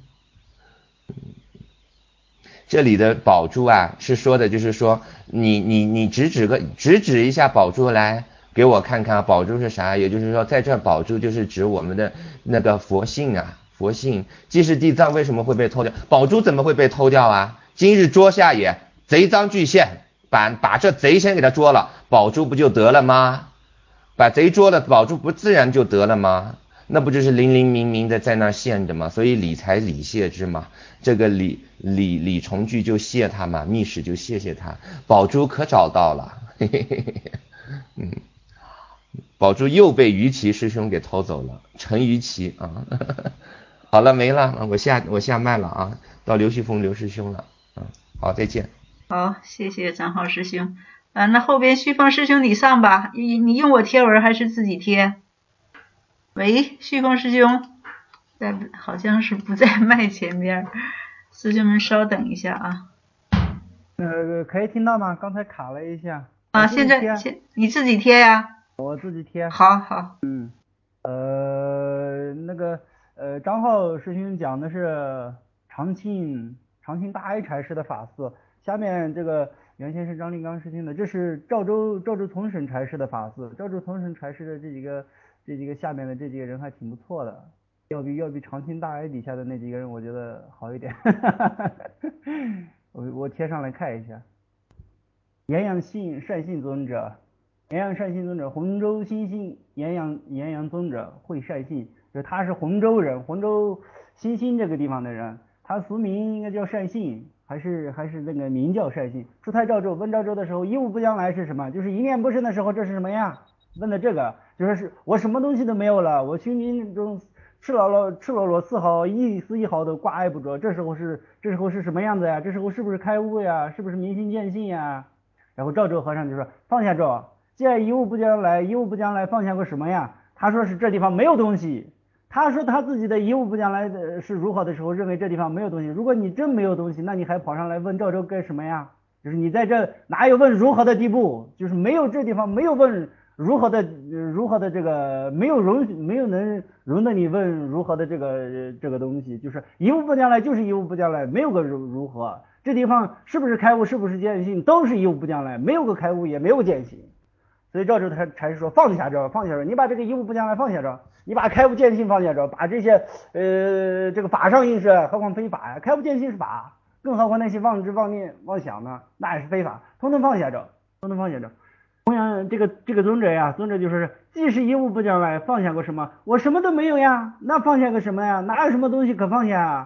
这里的宝珠啊，是说的就是说，你你你指指个指指一下宝珠来给我看看，宝珠是啥？也就是说，在这宝珠就是指我们的那个佛性啊，佛性。既是地藏为什么会被偷掉？宝珠怎么会被偷掉啊？今日捉下也，贼赃俱现。把把这贼先给他捉了，宝珠不就得了吗？把贼捉了，宝珠不自然就得了吗？那不就是灵灵明明的在那现着吗？所以理财理谢之嘛，这个李李李重聚就谢他嘛，密室就谢谢他，宝珠可找到了。嘿嘿嘿嘿嗯，宝珠又被于琦师兄给偷走了，陈于琦啊。好了没了，我下我下麦了啊，到刘旭峰刘师兄了。嗯，好，再见。 好，谢谢张浩师兄。啊，那后边旭峰师兄你上吧，你你用我贴文还是自己贴？喂，旭峰师兄，在好像是不在麦前边，师兄们稍等一下啊。 呃，可以听到吗？刚才卡了一下。 啊，现在现你自己贴呀？ 我自己贴。 好好。 嗯，呃，那个呃，张浩师兄讲的是长庆长庆大哀禅师的法寺。下面这个原先是张立刚师兄的，这是赵州赵州从审禅师的法寺。赵州从审禅师的这几个这几个下面的这几个人还挺不错的，要比要比长庆大哀底下的那几个人我觉得好一点。我我贴上来看一下。炎阳信善信尊者，炎阳善信尊者，洪州新兴炎阳炎阳尊者会善信，就他是洪州人，洪州新兴这个地方的人，他俗名应该叫善信。还是还是那个名叫善信。出太赵州问赵州的时候，一物不将来是什么？就是一念不生的时候，这是什么呀？问的这个，就说是我什么东西都没有了，我胸襟中赤裸裸赤裸裸丝毫一丝一毫都挂碍不着，这时候是这时候是什么样子呀？这时候是不是开悟呀？是不是明心见性呀？然后赵州和尚就说放下咒，既然一物不将来，一物不将来放下个什么呀？他说是这地方没有东西。他说他自己的一物不将来的是如何的时候，认为这地方没有东西。如果你真没有东西，那你还跑上来问赵州干什么呀？就是你在这哪有问如何的地步？就是没有这地方没有问如何的如何的这个没有容没有能容得你问如何的这个这个东西，就是一物不将来就是一物不将来，没有个如如何。这地方是不是开悟是不是见性都是一物不将来，没有个开悟也没有见性。所以赵州他禅师说放下这放下这，你把这个一物不将来放下这。你把开悟见性放下着，把这些呃这个法上应是，何况非法呀？开悟见性是法，更何况那些妄知妄念妄想呢？那也是非法，通通放下着，通通放下着。同样，这个这个尊者呀，尊者就说是，既是一物不将来，放下过什么？我什么都没有呀，那放下个什么呀？哪有什么东西可放下啊？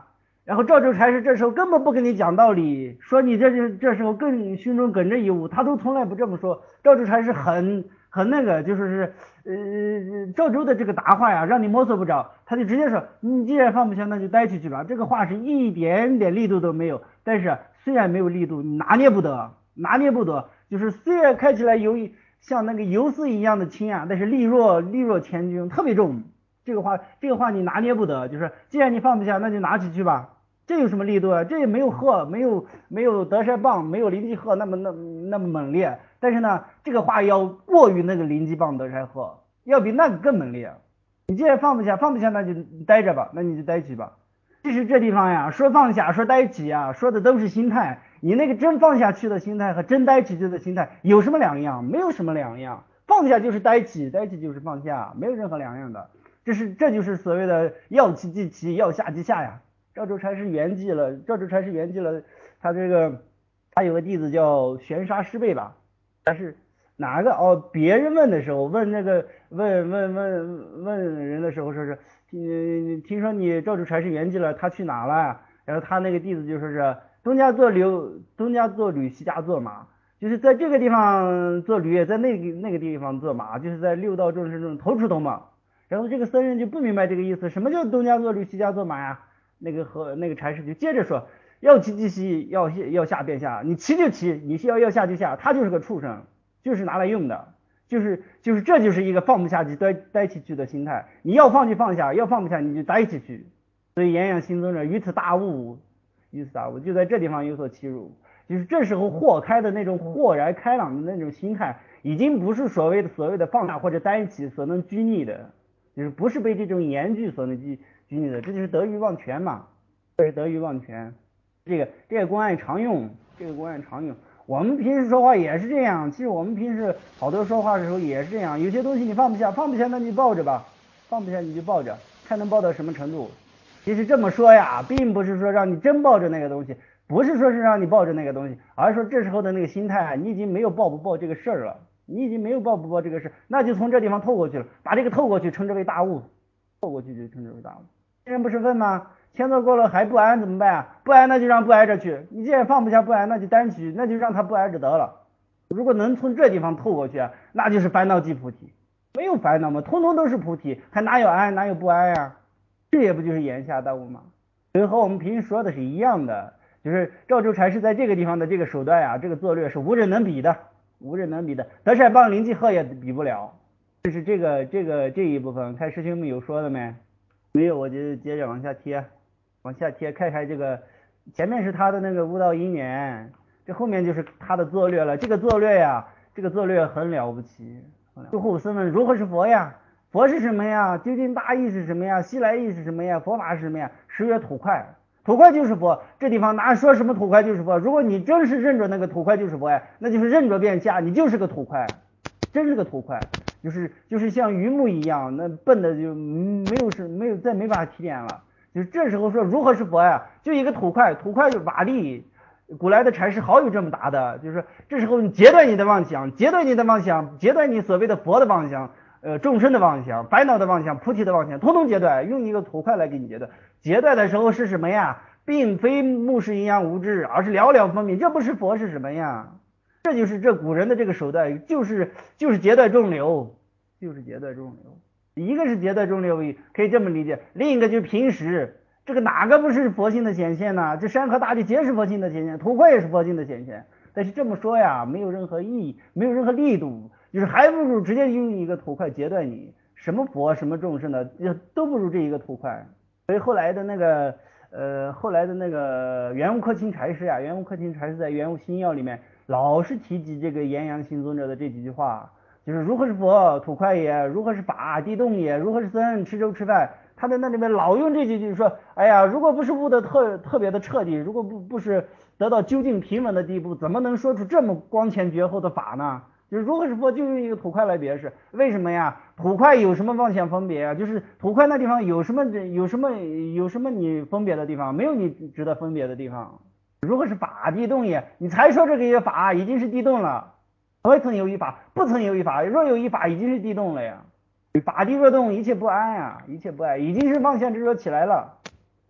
然后赵州禅师这时候根本不跟你讲道理，说你这这这时候更心中耿着一物，他都从来不这么说。赵州禅师很很那个，就是是呃赵州的这个答话呀，让你摸索不着，他就直接说你既然放不下，那就待去去吧。这个话是一点点力度都没有，但是虽然没有力度，你拿捏不得，拿捏不得，就是虽然看起来有像那个游丝一样的轻啊，但是力若力若千钧，特别重。这个话这个话你拿捏不得，就是既然你放不下，那就拿起去吧。这有什么力度啊？这也没有鹤，没有没有德山棒，没有灵吉鹤那么那那么猛烈。但是呢，这个话要过于那个灵吉棒、德山鹤，要比那个更猛烈。你既然放不下，放不下那就待着吧，那你就待起吧。其实这地方呀，说放下，说待起啊，说的都是心态。你那个真放下去的心态和真待起去的心态有什么两样？没有什么两样。放下就是待起，待起就是放下，没有任何两样的。这是这就是所谓的要起即起，要下即下呀。赵州禅师圆寂了，赵州禅师圆寂了，他这个他有个弟子叫玄沙师备吧，但是哪个哦？别人问的时候，问那个问问问问人的时候说是，嗯，听说你赵州禅师圆寂了，他去哪了？然后他那个弟子就说是东家做驴，东家做驴，西家做马，就是在这个地方做驴，在那个那个地方做马，就是在六道众生中头出头嘛。然后这个僧人就不明白这个意思，什么叫东家做驴，西家做马呀？那个和那个禅师就接着说，要骑即骑，要要下便下，你骑就骑，你要要下就下，他就是个畜生，就是拿来用的，就是就是这就是一个放不下去待待起去的心态，你要放就放下，要放不下你就待起去。所以炎阳心宗者于此大悟，于此大悟就在这地方有所启入，就是这时候豁开的那种豁然开朗的那种心态，已经不是所谓的所谓的放下或者待起所能拘泥的，就是不是被这种言句所能拘拘泥的，这就是得意忘全嘛，这是得意忘全。这个这个公案常用，这个公案常用。我们平时说话也是这样，其实我们平时好多说话的时候也是这样，有些东西你放不下，放不下那你抱着吧，放不下你就抱着，看能抱到什么程度。其实这么说呀，并不是说让你真抱着那个东西，不是说是让你抱着那个东西，而是说这时候的那个心态，你已经没有抱不抱这个事儿了，你已经没有抱不抱这个事，那就从这地方透过去了，把这个透过去称之为大悟，透过去就称之为大悟。别人不是问吗？前头过了还不安怎么办啊？不安那就让不挨着去，你既然放不下不安，那就单取，那就让他不挨着得了。如果能从这地方透过去，那就是烦恼即菩提，没有烦恼嘛，通通都是菩提，还哪有安哪有不安呀？这也不就是言下大悟吗？所以和我们平时说的是一样的，就是赵州禅师在这个地方的这个手段呀，这个策略是无人能比的，无人能比的，德善帮灵济鹤也比不了。这是这个这个这一部分，看师兄们有说的没？没有，我就接着往下贴，往下贴，看看这个前面是他的那个悟道因缘，这后面就是他的策略了。这个策略呀，这个策略很了不起。最后僧问如何是佛呀？佛是什么呀？究竟大义是什么呀？西来意是什么呀？佛法是什么呀？十曰土块，土块就是佛。这地方哪说什么土块就是佛？如果你真是认着那个土块就是佛呀，那就是认着便下，你就是个土块，真是个土块，就是就是像榆木一样，那笨的就没有是没有再没法提点了。就是这时候说如何是佛呀？就一个土块，土块就瓦砾。古来的禅师好有这么答的，就是这时候你截断你的妄想，截断你的妄想，截断你所谓的佛的妄想。呃，众生的妄想、烦恼的妄想、菩提的妄想，通通截断，用一个土块来给你截断。截断的时候是什么呀？并非目视阴阳无知，而是寥寥分明。这不是佛是什么呀？这就是这古人的这个手段，就是就是截断众流，就是截断众流。一个是截断众流，可以这么理解；另一个就是平时，这个哪个不是佛性的显现呢？这山河大地皆是佛性的显现，土块也是佛性的显现。但是这么说呀，没有任何意义，没有任何力度。就是还不如直接用一个土块截断你，什么佛什么众生的都不如这一个土块。所以后来的那个呃后来的那个圆悟克勤禅师啊，圆悟克勤禅师在圆悟心要里面老是提及这个炎阳心宗者的这几句话，就是如何是佛土块也，如何是法地洞也，如何是僧吃粥吃饭，他在那里面老用这几句说，哎呀，如果不是悟得特特别的彻底，如果不不是得到究竟平稳的地步，怎么能说出这么光前绝后的法呢？就是如何是佛，就用一个土块来别示，为什么呀？土块有什么妄想分别啊？就是土块那地方有什么有什么有什么你分别的地方？没有你值得分别的地方。如何是法地洞也？你才说这个一个法已经是地洞了，何曾有一法？不曾有一法，若有一法已经是地洞了呀。法地若动，一切不安呀，一切不安，已经是妄想执着起来了。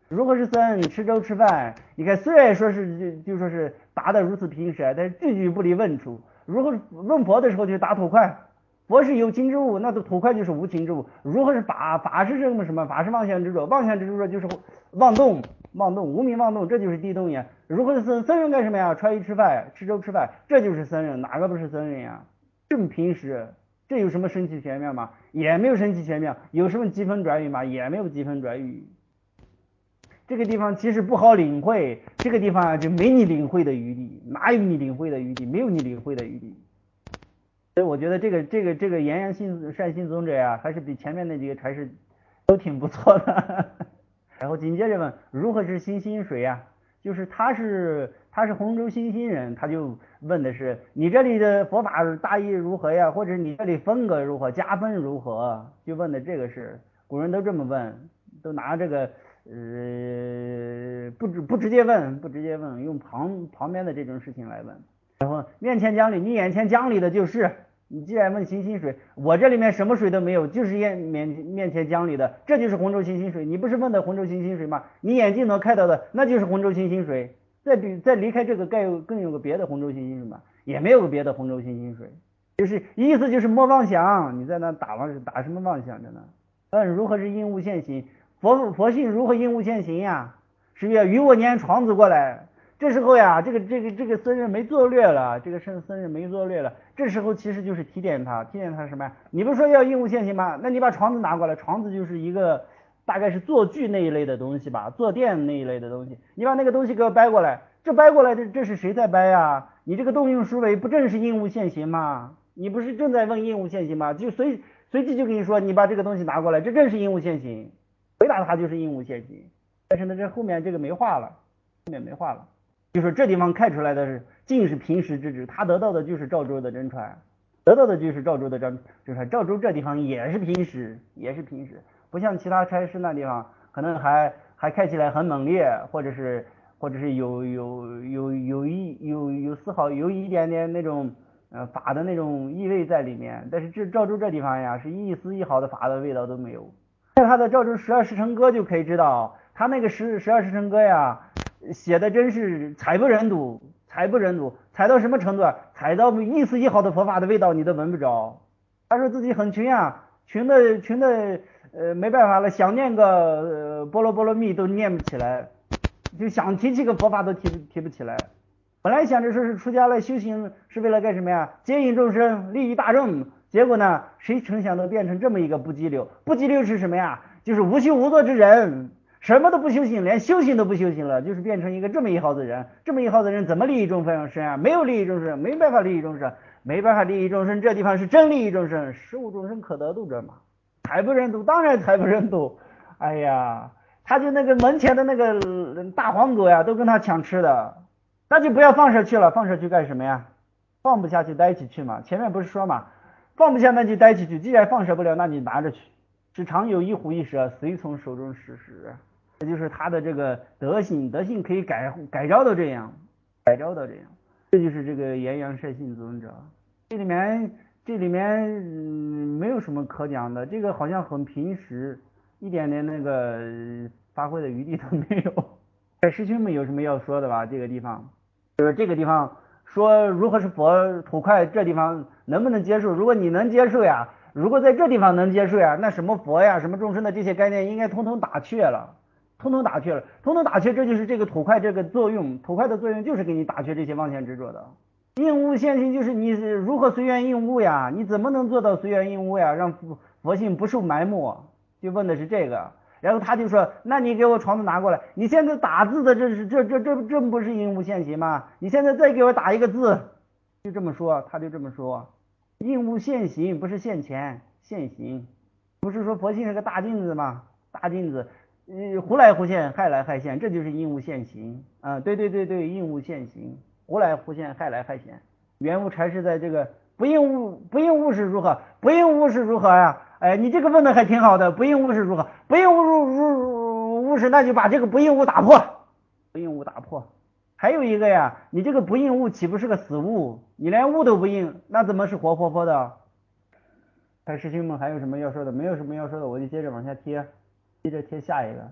如何是僧？吃粥吃饭。你看，虽然说是就就说是答得如此平实，但是句句不离问处。如何问佛的时候就打土块，佛是有情之物，那土块就是无情之物。如何是法？法是什么什么？法是妄想执着，妄想执着就是妄动，妄动，无名妄动，这就是地动呀。如何是僧？僧人干什么呀？穿衣吃饭，吃粥吃饭，这就是僧人，哪个不是僧人呀？这么平实，这有什么神奇玄妙吗？也没有神奇玄妙。有什么机分转语吗？也没有机分转语。这个地方其实不好领会，这个地方就没你领会的余地，哪有你领会的余地？没有你领会的余地。所以我觉得这个这个这个炎阳信善信宗者呀，还是比前面那几个禅师都挺不错的。然后紧接着问如何是心心水呀？就是他是他是洪州新兴人，他就问的是你这里的佛法大意如何呀？或者你这里风格如何，加分如何？就问的这个是古人都这么问，都拿这个。呃，不直不直接问，不直接问，用旁旁边的这种事情来问。然后面前讲理，你眼前讲理的就是，你既然问行星水，我这里面什么水都没有，就是眼面面前讲理的，这就是洪州行星水。你不是问的洪州行星水吗？你眼睛能看到的，那就是洪州行星水。再比再离开这个，该有更有个别的洪州行星水吗？也没有个别的洪州行星水，就是意思就是莫妄想，你在那打妄打什么妄想着呢？问如何是应物现行？佛佛性如何应物现行呀？是不是与我拈床子过来？这时候呀，这个这个这个僧人没作略了，这个僧僧人没作略了。这时候其实就是提点他，提点他什么呀？你不是说要应物现行吗？那你把床子拿过来，床子就是一个大概是坐具那一类的东西吧，坐垫那一类的东西，你把那个东西给我掰过来，这掰过来这这是谁在掰呀？你这个动用书为不正是应物现行吗？你不是正在问应物现行吗？就随随即就跟你说，你把这个东西拿过来，这正是应物现行。回答他就是应物现行，但是呢，这后面这个没话了，后面没话了，就是这地方看出来的是尽是平时之志，他得到的就是赵州的真传，得到的就是赵州的真真传。赵州这地方也是平时，也是平时，不像其他差事那地方可能还还看起来很猛烈，或者是或者是有有有有一有有丝毫有一点点那种呃法的那种意味在里面，但是这赵州这地方呀，是一丝一毫的法的味道都没有。看他的赵州十二时辰歌就可以知道，他那个十十二时辰歌呀，写的真是惨不忍睹，惨不忍睹，惨到什么程度啊？惨到一丝一毫的佛法的味道你都闻不着。他说自己很穷啊，穷的穷的呃没办法了，想念个呃波罗波罗蜜都念不起来，就想提起个佛法都提不提不起来。本来想着说是出家来修行是为了干什么呀？接引众生，利益大众。结果呢，谁成想到变成这么一个不羁流？不羁流是什么呀？就是无修无作之人，什么都不修行，连修行都不修行了，就是变成一个这么一号的人。这么一号的人怎么利益众生啊？没有利益众生，没办法利益众生，没办法利益众生。这地方是真利益众生，十五众生可得度者嘛，才不忍睹，当然才不忍睹。哎呀，他就那个门前的那个大黄狗呀，都跟他抢吃的。那就不要放射去了，放射去干什么呀？放不下去带起去嘛。前面不是说嘛，放不下那就带起去，既然放射不了，那你拿着去。只常有一虎一蛇，随从手中食时。这就是他的这个德性，德性可以改改造到这样，改造到这样。这就是这个炎阳善信宗者。这里面这里面、嗯、没有什么可讲的，这个好像很平实，一点点那个发挥的余地都没有。师兄们有什么要说的吧？这个地方。就是这个地方说如何是佛土块，这地方能不能接受？如果你能接受呀，如果在这地方能接受呀，那什么佛呀，什么众生的这些概念应该通通打去了，通通打去了，通通打去，这就是这个土块这个作用，土块的作用就是给你打去这些妄想执着的。应物现行就是你如何随缘应物呀？你怎么能做到随缘应物呀？让佛性不受埋没？就问的是这个。然后他就说，那你给我床子拿过来，你现在打字的这是这这这这不是应物现行吗？你现在再给我打一个字，就这么说，他就这么说，应物现行不是现前，现行，不是说佛性是个大镜子吗？大镜子，呃，忽来忽现，害来害现，这就是应物现行啊，对对对对，应物现行，忽来忽现，害来害现。原物禅师在这个不应物不应物是如何？不应物是如何呀？哎，你这个问的还挺好的，不应物是如何？不应物如如物是，那就把这个不应物打破，不应物打破。还有一个呀，你这个不应物岂不是个死物？你连物都不应，那怎么是活泼泼的？看师兄们还有什么要说的？没有什么要说的，我就接着往下贴，接着贴下一个。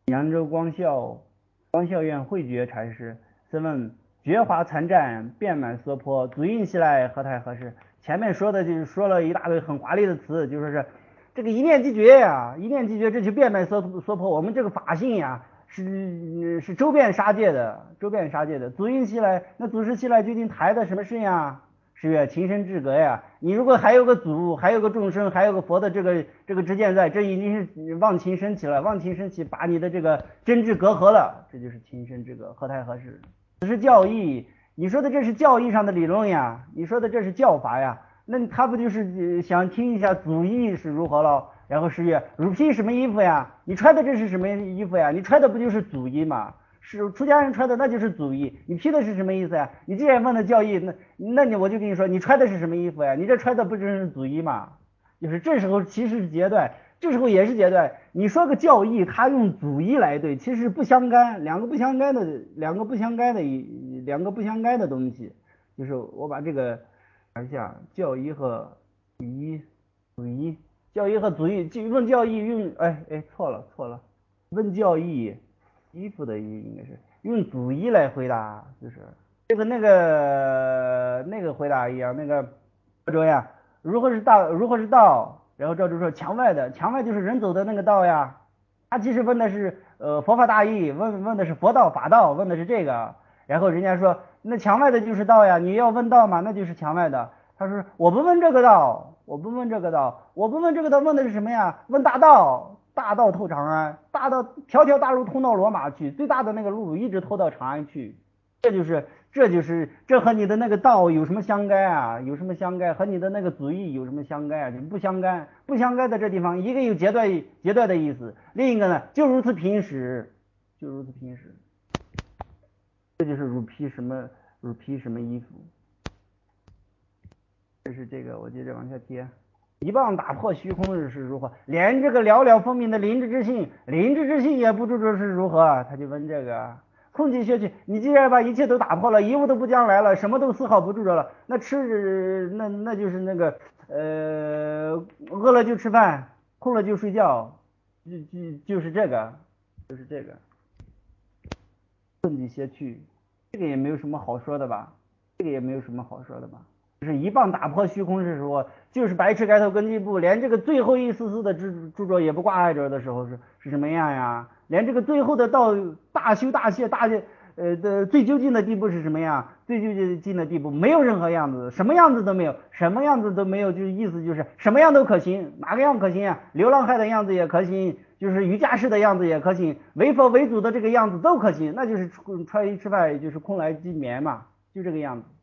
扬州光孝光孝院慧觉禅师自问觉华残绽，遍满娑婆，足印袭来，何太何事？前面说的就是说了一大堆很华丽的词，就说是这个一念即觉呀，一念即觉，这就遍满娑娑婆。我们这个法性呀，是是周遍杀戒的，周遍杀戒的。足印袭来，那祖师袭来究竟抬的什么事呀？是曰情深至格呀。你如果还有个祖，还有个众生，还有个佛的这个这个知见在，这已经是忘情升起了，忘情升起，把你的这个真智隔阂了，这就是情深至格，何太何事？只是教义，你说的这是教义上的理论呀，你说的这是教法呀，那他不就是想听一下祖义是如何了？然后是曰汝披什么衣服呀？你穿的这是什么衣服呀？你穿的不就是祖衣吗？是出家人穿的那就是祖衣，你披的是什么意思呀？你既然问的教义，那那你我就跟你说，你穿的是什么衣服呀？你这穿的不就是祖衣吗？就是这时候其实是截断，这时候也是截断。你说个教义，他用祖义来对，其实不相干，两个不相干的，两个不相干的一两个不相干的东西。就是我把这个看一下，教义和祖义，祖义，教义和祖义，问教义用，哎哎错了错了，问教义。衣服的衣应该是用祖义来回答，就是这个那个那个回答一样，那个赵州呀，如何是道？如何是道？然后赵州说墙外的，墙外就是人走的那个道呀。他其实问的是呃佛法大义，问问的是佛道法道，问的是这个。然后人家说那墙外的就是道呀，你要问道嘛，那就是墙外的。他说我不问这个道，我不问这个道，我不问这个道，问的是什么呀？问大道。大道透长安，大道条条大路通到罗马去，最大的那个路一直通到长安去，这就是这就是这和你的那个道有什么相干啊？有什么相干？和你的那个祖义有什么相干啊？就不相干，不相干的这地方，一个有截断截断的意思，另一个呢就如此平时，就如此平时，这就是汝披什么汝披什么衣服，这是这个，我接着往下贴。一棒打破虚空是如何？连这个寥寥分明的灵智之性，灵智之性也不知道是如何，他就问这个空寂血气。你既然把一切都打破了，一物都不将来了，什么都丝毫不住着了，那吃那那就是那个呃，饿了就吃饭，空了就睡觉，就就就是这个，就是这个空寂血去，这个也没有什么好说的吧？这个也没有什么好说的吧？就是一棒打破虚空是说，就是白痴盖头根基部，连这个最后一丝丝的执著着也不挂碍着的时候是是什么样呀？连这个最后的到大修大谢大谢呃的最究竟的地步是什么样？最究竟的地步没有任何样子，什么样子都没有，什么样子都没有，就是意思就是什么样都可行，哪个样可行啊？流浪汉的样子也可行，就是瑜伽士的样子也可行，为佛为祖的这个样子都可行，那就是穿衣吃饭也就是空来即眠嘛，就这个样子。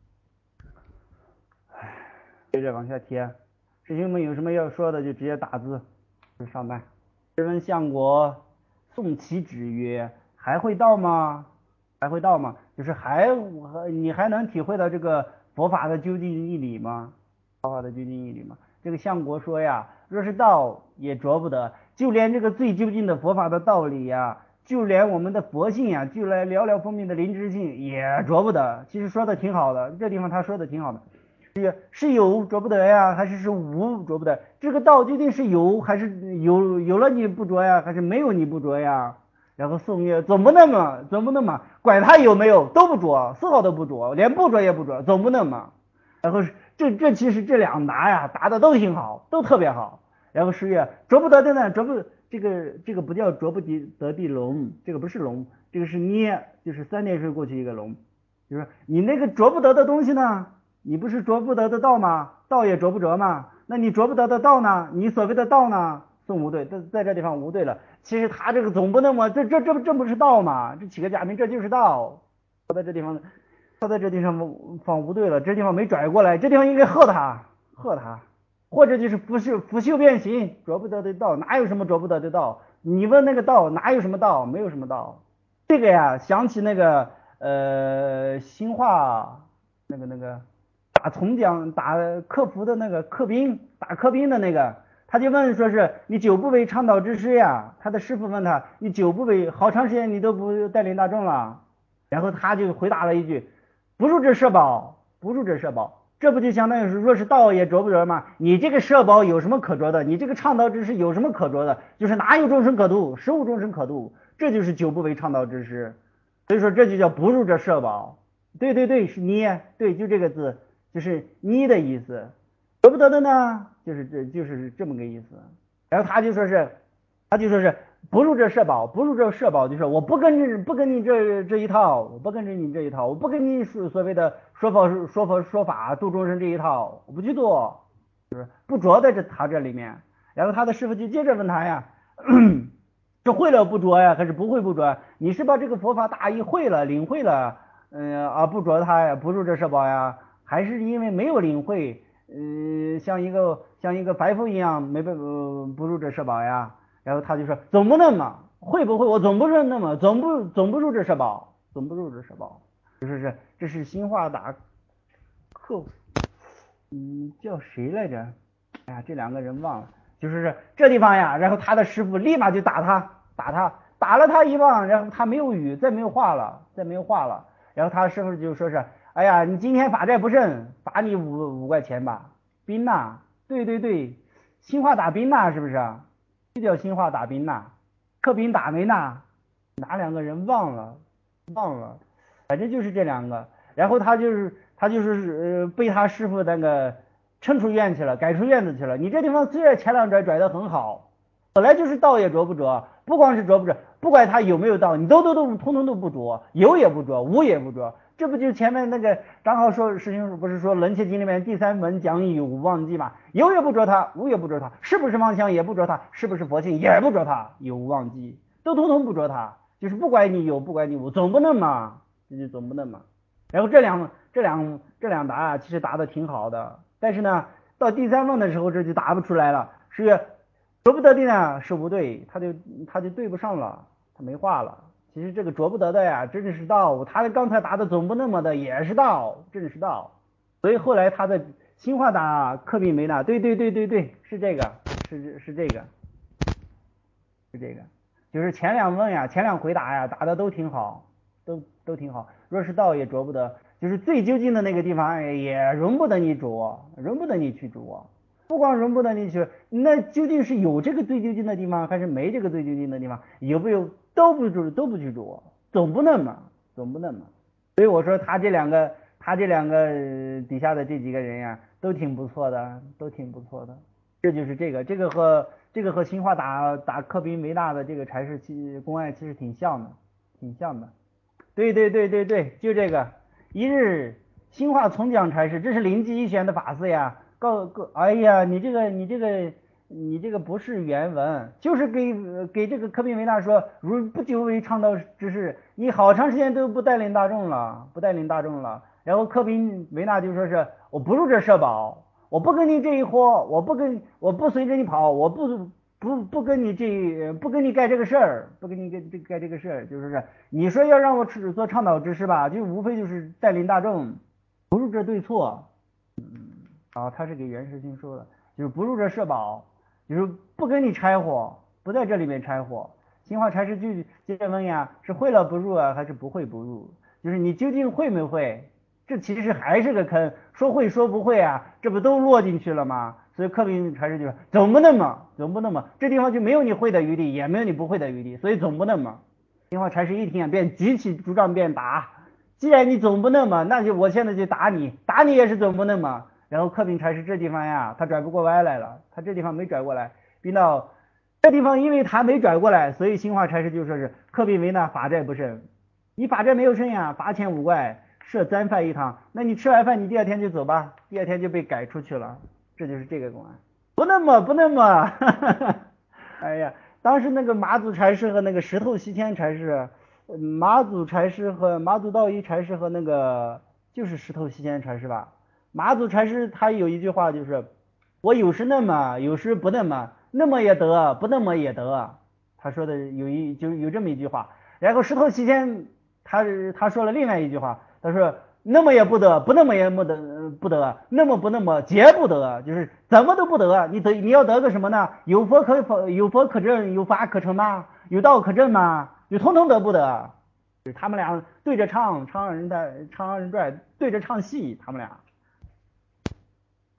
接着往下贴，师兄们有什么要说的就直接打字就上麦。试问相国，宋其旨曰：还会道吗？还会道吗？就是还你还能体会到这个佛法的究竟义理吗？佛法的究竟义理吗？这个相国说呀，若是道也着不得，就连这个最究竟的佛法的道理呀，就连我们的佛性呀，就连寥寥分明的灵知性也着不得。其实说的挺好的，这地方他说的挺好的。是是有着不得呀，还是是无着不得？这个道究竟是有还是有有了你不着呀，还是没有你不着呀？然后宋岳总不能嘛，总不能嘛，管他有没有都不着，丝毫都不着，连不着也不着，总不能嘛。然后这这其实这两答呀，答的都挺好，都特别好。然后诗岳着不得的呢，着不这个这个不叫着不得的龙，这个不是龙，这个是捏，就是三点水过去一个龙，就是你那个着不得的东西呢？你不是着不得的道吗？道也着不着吗？那你着不得的道呢？你所谓的道呢？宋无对，在在这地方无对了。其实他这个总不能嘛，这这这这不是道吗？这起个假名，这就是道。他在这地方，他在这地方放无对了，这地方没拽过来，这地方应该喝他，喝他，或者就是腐朽腐朽变形，着不得的道，哪有什么着不得的道？你问那个道哪有什么道？没有什么道。这个呀，想起那个呃新话那个那个。打从讲打客服的那个客兵，打客兵的那个，他就问说是你久不为倡导之师呀？他的师傅问他，你久不为好长时间你都不带领大众了，然后他就回答了一句，不入这社保，不入这社保。 这不就相当于是若是道也着不着吗？你这个摄宝有什么可着的？你这个倡导之师有什么可着的？就是哪有众生可度，实无众生可度，这就是久不为倡导之师。所以说这就叫不入这摄宝。对对对，是你，对，就这个字，就是你的意思。得不得的呢，就是这就是这么个意思。然后他就说是，他就说是不入这摄宝，不入这摄宝，就是我不跟着不跟你这这一套，我不跟着你这一套，我不跟你所所谓的说法说法说法度众生这一套，我不去做，就是不着在这他这里面。然后他的师傅就接着问他呀，是会了不着呀，还是不会不着？你是把这个佛法大意会了，领会了，嗯、呃、而不着它呀，不入这摄宝呀，还是因为没有领会？嗯、呃，像一个像一个白富一样没被、呃、不入这摄宝呀，然后他就说总不能嘛，会不会我总不是那么总不总不入这摄宝，总不入这摄宝，就是是这是新化达克，嗯，叫谁来着？哎呀，这两个人忘了，就是这地方呀，然后他的师傅立马就打他，打他，打了他一棒，然后他没有语，再没有话了，再没有话了，然后他师傅就说是。哎呀，你今天法债不慎，罚你五五块钱吧。宾纳，对对对，新化打宾纳是不是？这叫新化打宾纳，克宾打没纳，哪两个人忘了？忘了，反正就是这两个。然后他就是他就是呃被他师傅那个惩出院去了，改出院子去了。你这地方虽然前两拽拽得很好，本来就是道也着不着，不光是着不着，不管他有没有道，你都都都通通都不着，有也不着，无也不着。这不就前面那个张浩说师兄不是说楞伽经里面第三文讲有忘记嘛？有也不着他，无也不着他，是不是妄想也不着他，是不是佛性也不着他，有无忘记都通通不着他，就是不管你有不管你无，总不能嘛，这就总不能嘛。然后这两这两这两答啊，其实答的挺好的，但是呢，到第三问的时候这就答不出来了，是着不得的呢是不对，他就他就对不上了，他没话了。其实这个着不得的呀，真是道。他刚才答的总不那么的也是道，真是道。所以后来他的新化答克宾梅纳，对对对对对，是这个，是是这个，是这个。就是前两问呀，前两回答呀，答的都挺好，都都挺好。若是道也着不得，就是最究竟的那个地方也容不得你着，容不得你去着。不光容不得你去，那究竟是有这个最究竟的地方，还是没这个最究竟的地方？有没有都不住都不去住，总不能嘛，总不能嘛。所以我说他这两个，他这两个底下的这几个人呀，都挺不错的，都挺不错的。这就是这个，这个和这个和新化打打克宾维纳的这个禅师其公案其实挺像的，挺像的。对对对对对，就这个。一日新化从讲禅师，这是灵机一旋的法师呀。告告，哎呀，你这个你这个你这个不是原文，就是给给这个科宾维纳说，如不久为倡导之事，你好长时间都不带领大众了，不带领大众了。然后科宾维纳就说是我不入这社保，我不跟你这一伙，我不跟我不随着你跑，我不不不跟你这不跟你干这个事儿，不跟你干这干这个事儿，就是是你说要让我做倡导之事吧，就无非就是带领大众，不入这对错。啊，他是给袁世清说的，就是不入这社保，就是不跟你拆伙，不在这里面拆伙。新化禅师就接着问呀，是会了不入啊，还是不会不入？就是你究竟会没会？这其实还是个坑，说会说不会啊，这不都落进去了吗？所以克宾禅师就说，总不能嘛，总不能嘛，这地方就没有你会的余地，也没有你不会的余地，所以总不能嘛。新化禅师一听啊，便举起竹杖便打，既然你总不能嘛，那就我现在就打你，打你也是总不能嘛。然后克宾禅师这地方呀，他转不过歪来了，他这地方没转过来，逼到这地方，因为他没转过来，所以新化禅师就说是克宾为那法债不慎，你法债没有慎呀，罚钱五块，设簪饭一堂，那你吃完饭你第二天就走吧，第二天就被改出去了，这就是这个公案，不那么不那么，哈哈哈，哎呀，当时那个马祖禅师和那个石头西迁禅师，马祖禅师和马祖道一禅师和那个就是石头西迁禅师吧。马祖禅师他有一句话就是，我有时那么，有时不那么，那么也得，不那么也得。他说的有一就有这么一句话。然后石头期间，他他说了另外一句话，他说那么也不得，不那么也不得，不得，那么不那么皆不得，就是怎么都不得。你得你要得个什么呢？有佛可有佛可证，有法可成吗？有道可证吗？就通通得不得。就是他们俩对着唱，唱二人带，唱二人转，对着唱戏，他们俩。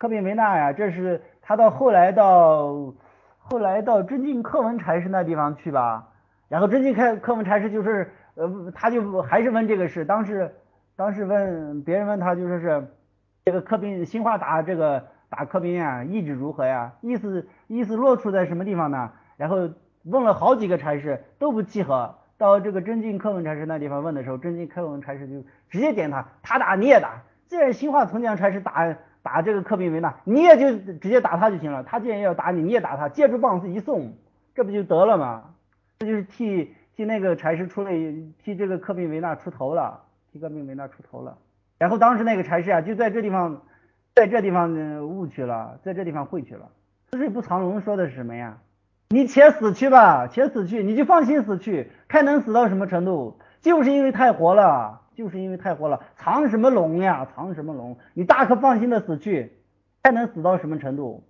克宾维纳呀，这是他到后来到后来到真净克文禅师那地方去吧，然后真净克克文禅师就是呃他就还是问这个事，当时当时问别人问他就说是这个克宾新化打这个打克宾啊意志如何呀，意思意思落处在什么地方呢？然后问了好几个禅师都不契合，到这个真净克文禅师那地方问的时候，真净克文禅师就直接点他，他打你也打，既然新化从讲禅师打打这个克宾维纳，你也就直接打他就行了，他既然要打你，你也打他，借住棒子一送，这不就得了吗？这就是替替那个禅师出了替这个克宾维纳出头了，替克宾维纳出头了。然后当时那个禅师啊就在这地方在这地方误去了，在这地方会去了。四水不藏龙说的是什么呀？你且死去吧，且死去，你就放心死去，看能死到什么程度。就是因为太活了，就是因为太活了，藏什么龙呀，藏什么龙？你大可放心的死去，看能死到什么程度。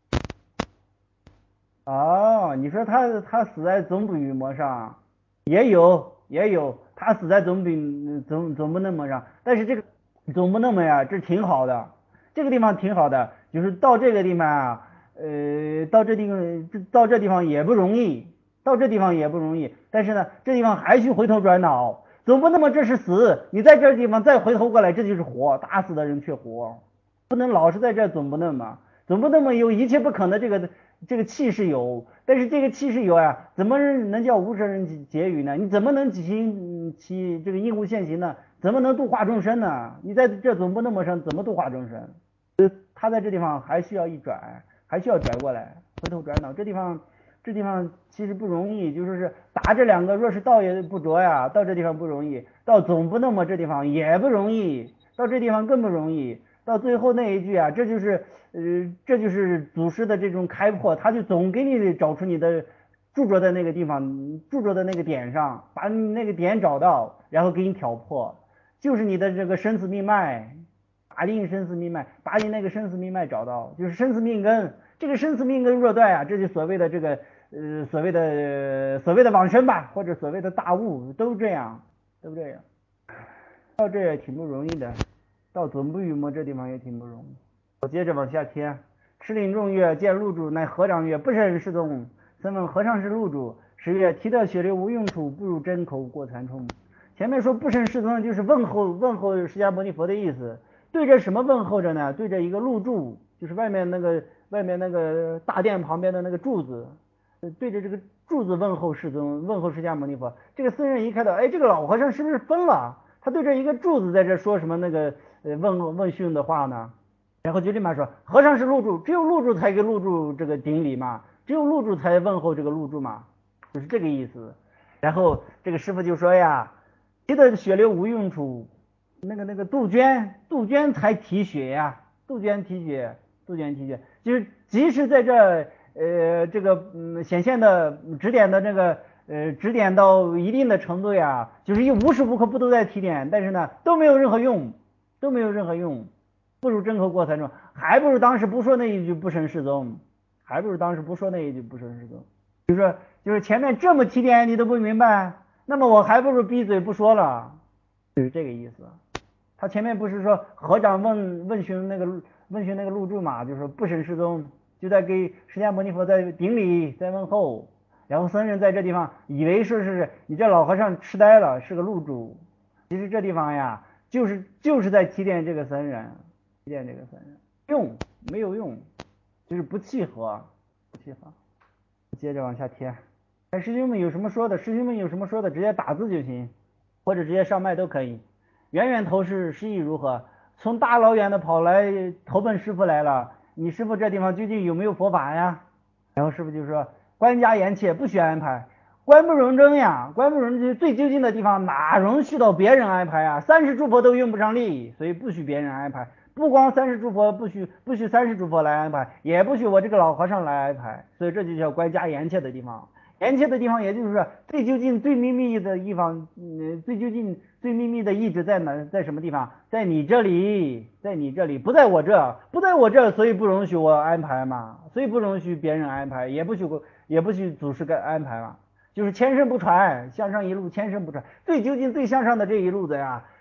哦，你说他他死在总捕鱼魔上，也有也有，他死在总捕总总部那么上，但是这个总部那么呀，这挺好的，这个地方挺好的，就是到这个地方啊。呃，到这地方，到这地方也不容易，到这地方也不容易。但是呢，这地方还需回头转脑，总不那么这是死，你在这地方再回头过来，这就是活，打死的人却活，不能老是在这总不那么，总不那么有一切不可能，这个这个气是有，但是这个气是有啊，怎么能叫无神人结语呢？你怎么能起行起这个应物现行呢？怎么能度化众生呢？你在这总不那么上怎么度化众生？他在这地方还需要一转。还需要转过来，回头转脑，这地方这地方其实不容易，就说是打这两个，若是道也不着呀，到这地方不容易，到总不那么这地方也不容易，到这地方更不容易，到最后那一句啊，这就是呃这就是祖师的这种开阔，他就总给你找出你的驻着的那个地方，驻着的那个点上，把你那个点找到，然后给你挑破，就是你的这个生死命脉。打定生死命脉，把你那个生死命脉找到，就是生死命根。这个生死命根若断啊，这就所谓的这个呃所谓的、呃、所谓的往生吧，或者所谓的大悟，都这样，都这样。到这也挺不容易的，到总部雨魔这地方也挺不容易。我接着往下贴，赤岭众曰：见路主，乃合掌曰：不甚是宗。僧问和尚是路主，是曰：提得血流无用处，不入针口过残虫。前面说不甚是宗，就是问候问候释迦牟尼佛的意思。对着什么问候着呢？对着一个露柱，就是外面那个外面那个大殿旁边的那个柱子，对着这个柱子问候世尊，问候释迦牟尼佛。这个僧人一看到，哎，这个老和尚是不是疯了？他对着一个柱子在这说什么那个呃问问讯的话呢？然后就立马说，和尚是露柱，只有露柱才给露柱这个顶礼嘛，只有露柱才问候这个露柱嘛，就是这个意思。然后这个师傅就说呀，提得血流无用处。那个那个杜鹃，杜鹃才提血呀，杜鹃提血，杜鹃提血，就是即使在这呃这个嗯显现的指点的那个呃指点到一定的程度呀，就是一无时无刻不都在提点，但是呢都没有任何用，都没有任何用，不如真口过残中，还不如当时不说那一句不生世宗，还不如当时不说那一句不生世宗，就是说就是前面这么提点你都不明白，那么我还不如闭嘴不说了，就是这个意思。他前面不是说和尚问问询那个问询那个路柱嘛，就是说不审世宗，就在给释迦牟尼佛在顶礼在问候，然后僧人在这地方以为说是你这老和尚痴呆了，是个路柱，其实这地方呀就是就是在提点这个僧人，提点这个僧人用没有用，就是不契合，不契合。接着往下贴，看师兄们有什么说的，师兄们有什么说的，直接打字就行，或者直接上麦都可以。远远投师师意如何？从大老远的跑来投奔师傅来了，你师傅这地方究竟有没有佛法呀？然后师傅就说：官家严切，不许安排，官不容争呀，官不容争，最究竟的地方哪容许到别人安排啊？三十诸佛都用不上力，所以不许别人安排。不光三十诸佛，不许不许三十诸佛来安排，也不许我这个老和尚来安排，所以这就叫官家严切的地方。严切的地方，也就是说最究竟、最秘密的地方，嗯，最究竟、最秘密的意志在哪？在什么地方？在你这里，在你这里，不在我这，不在我这，所以不容许我安排嘛，所以不容许别人安排，也不许也不许祖师给安排嘛，就是千声不传，向上一路千声不传，最究竟、最向上的这一路子呀，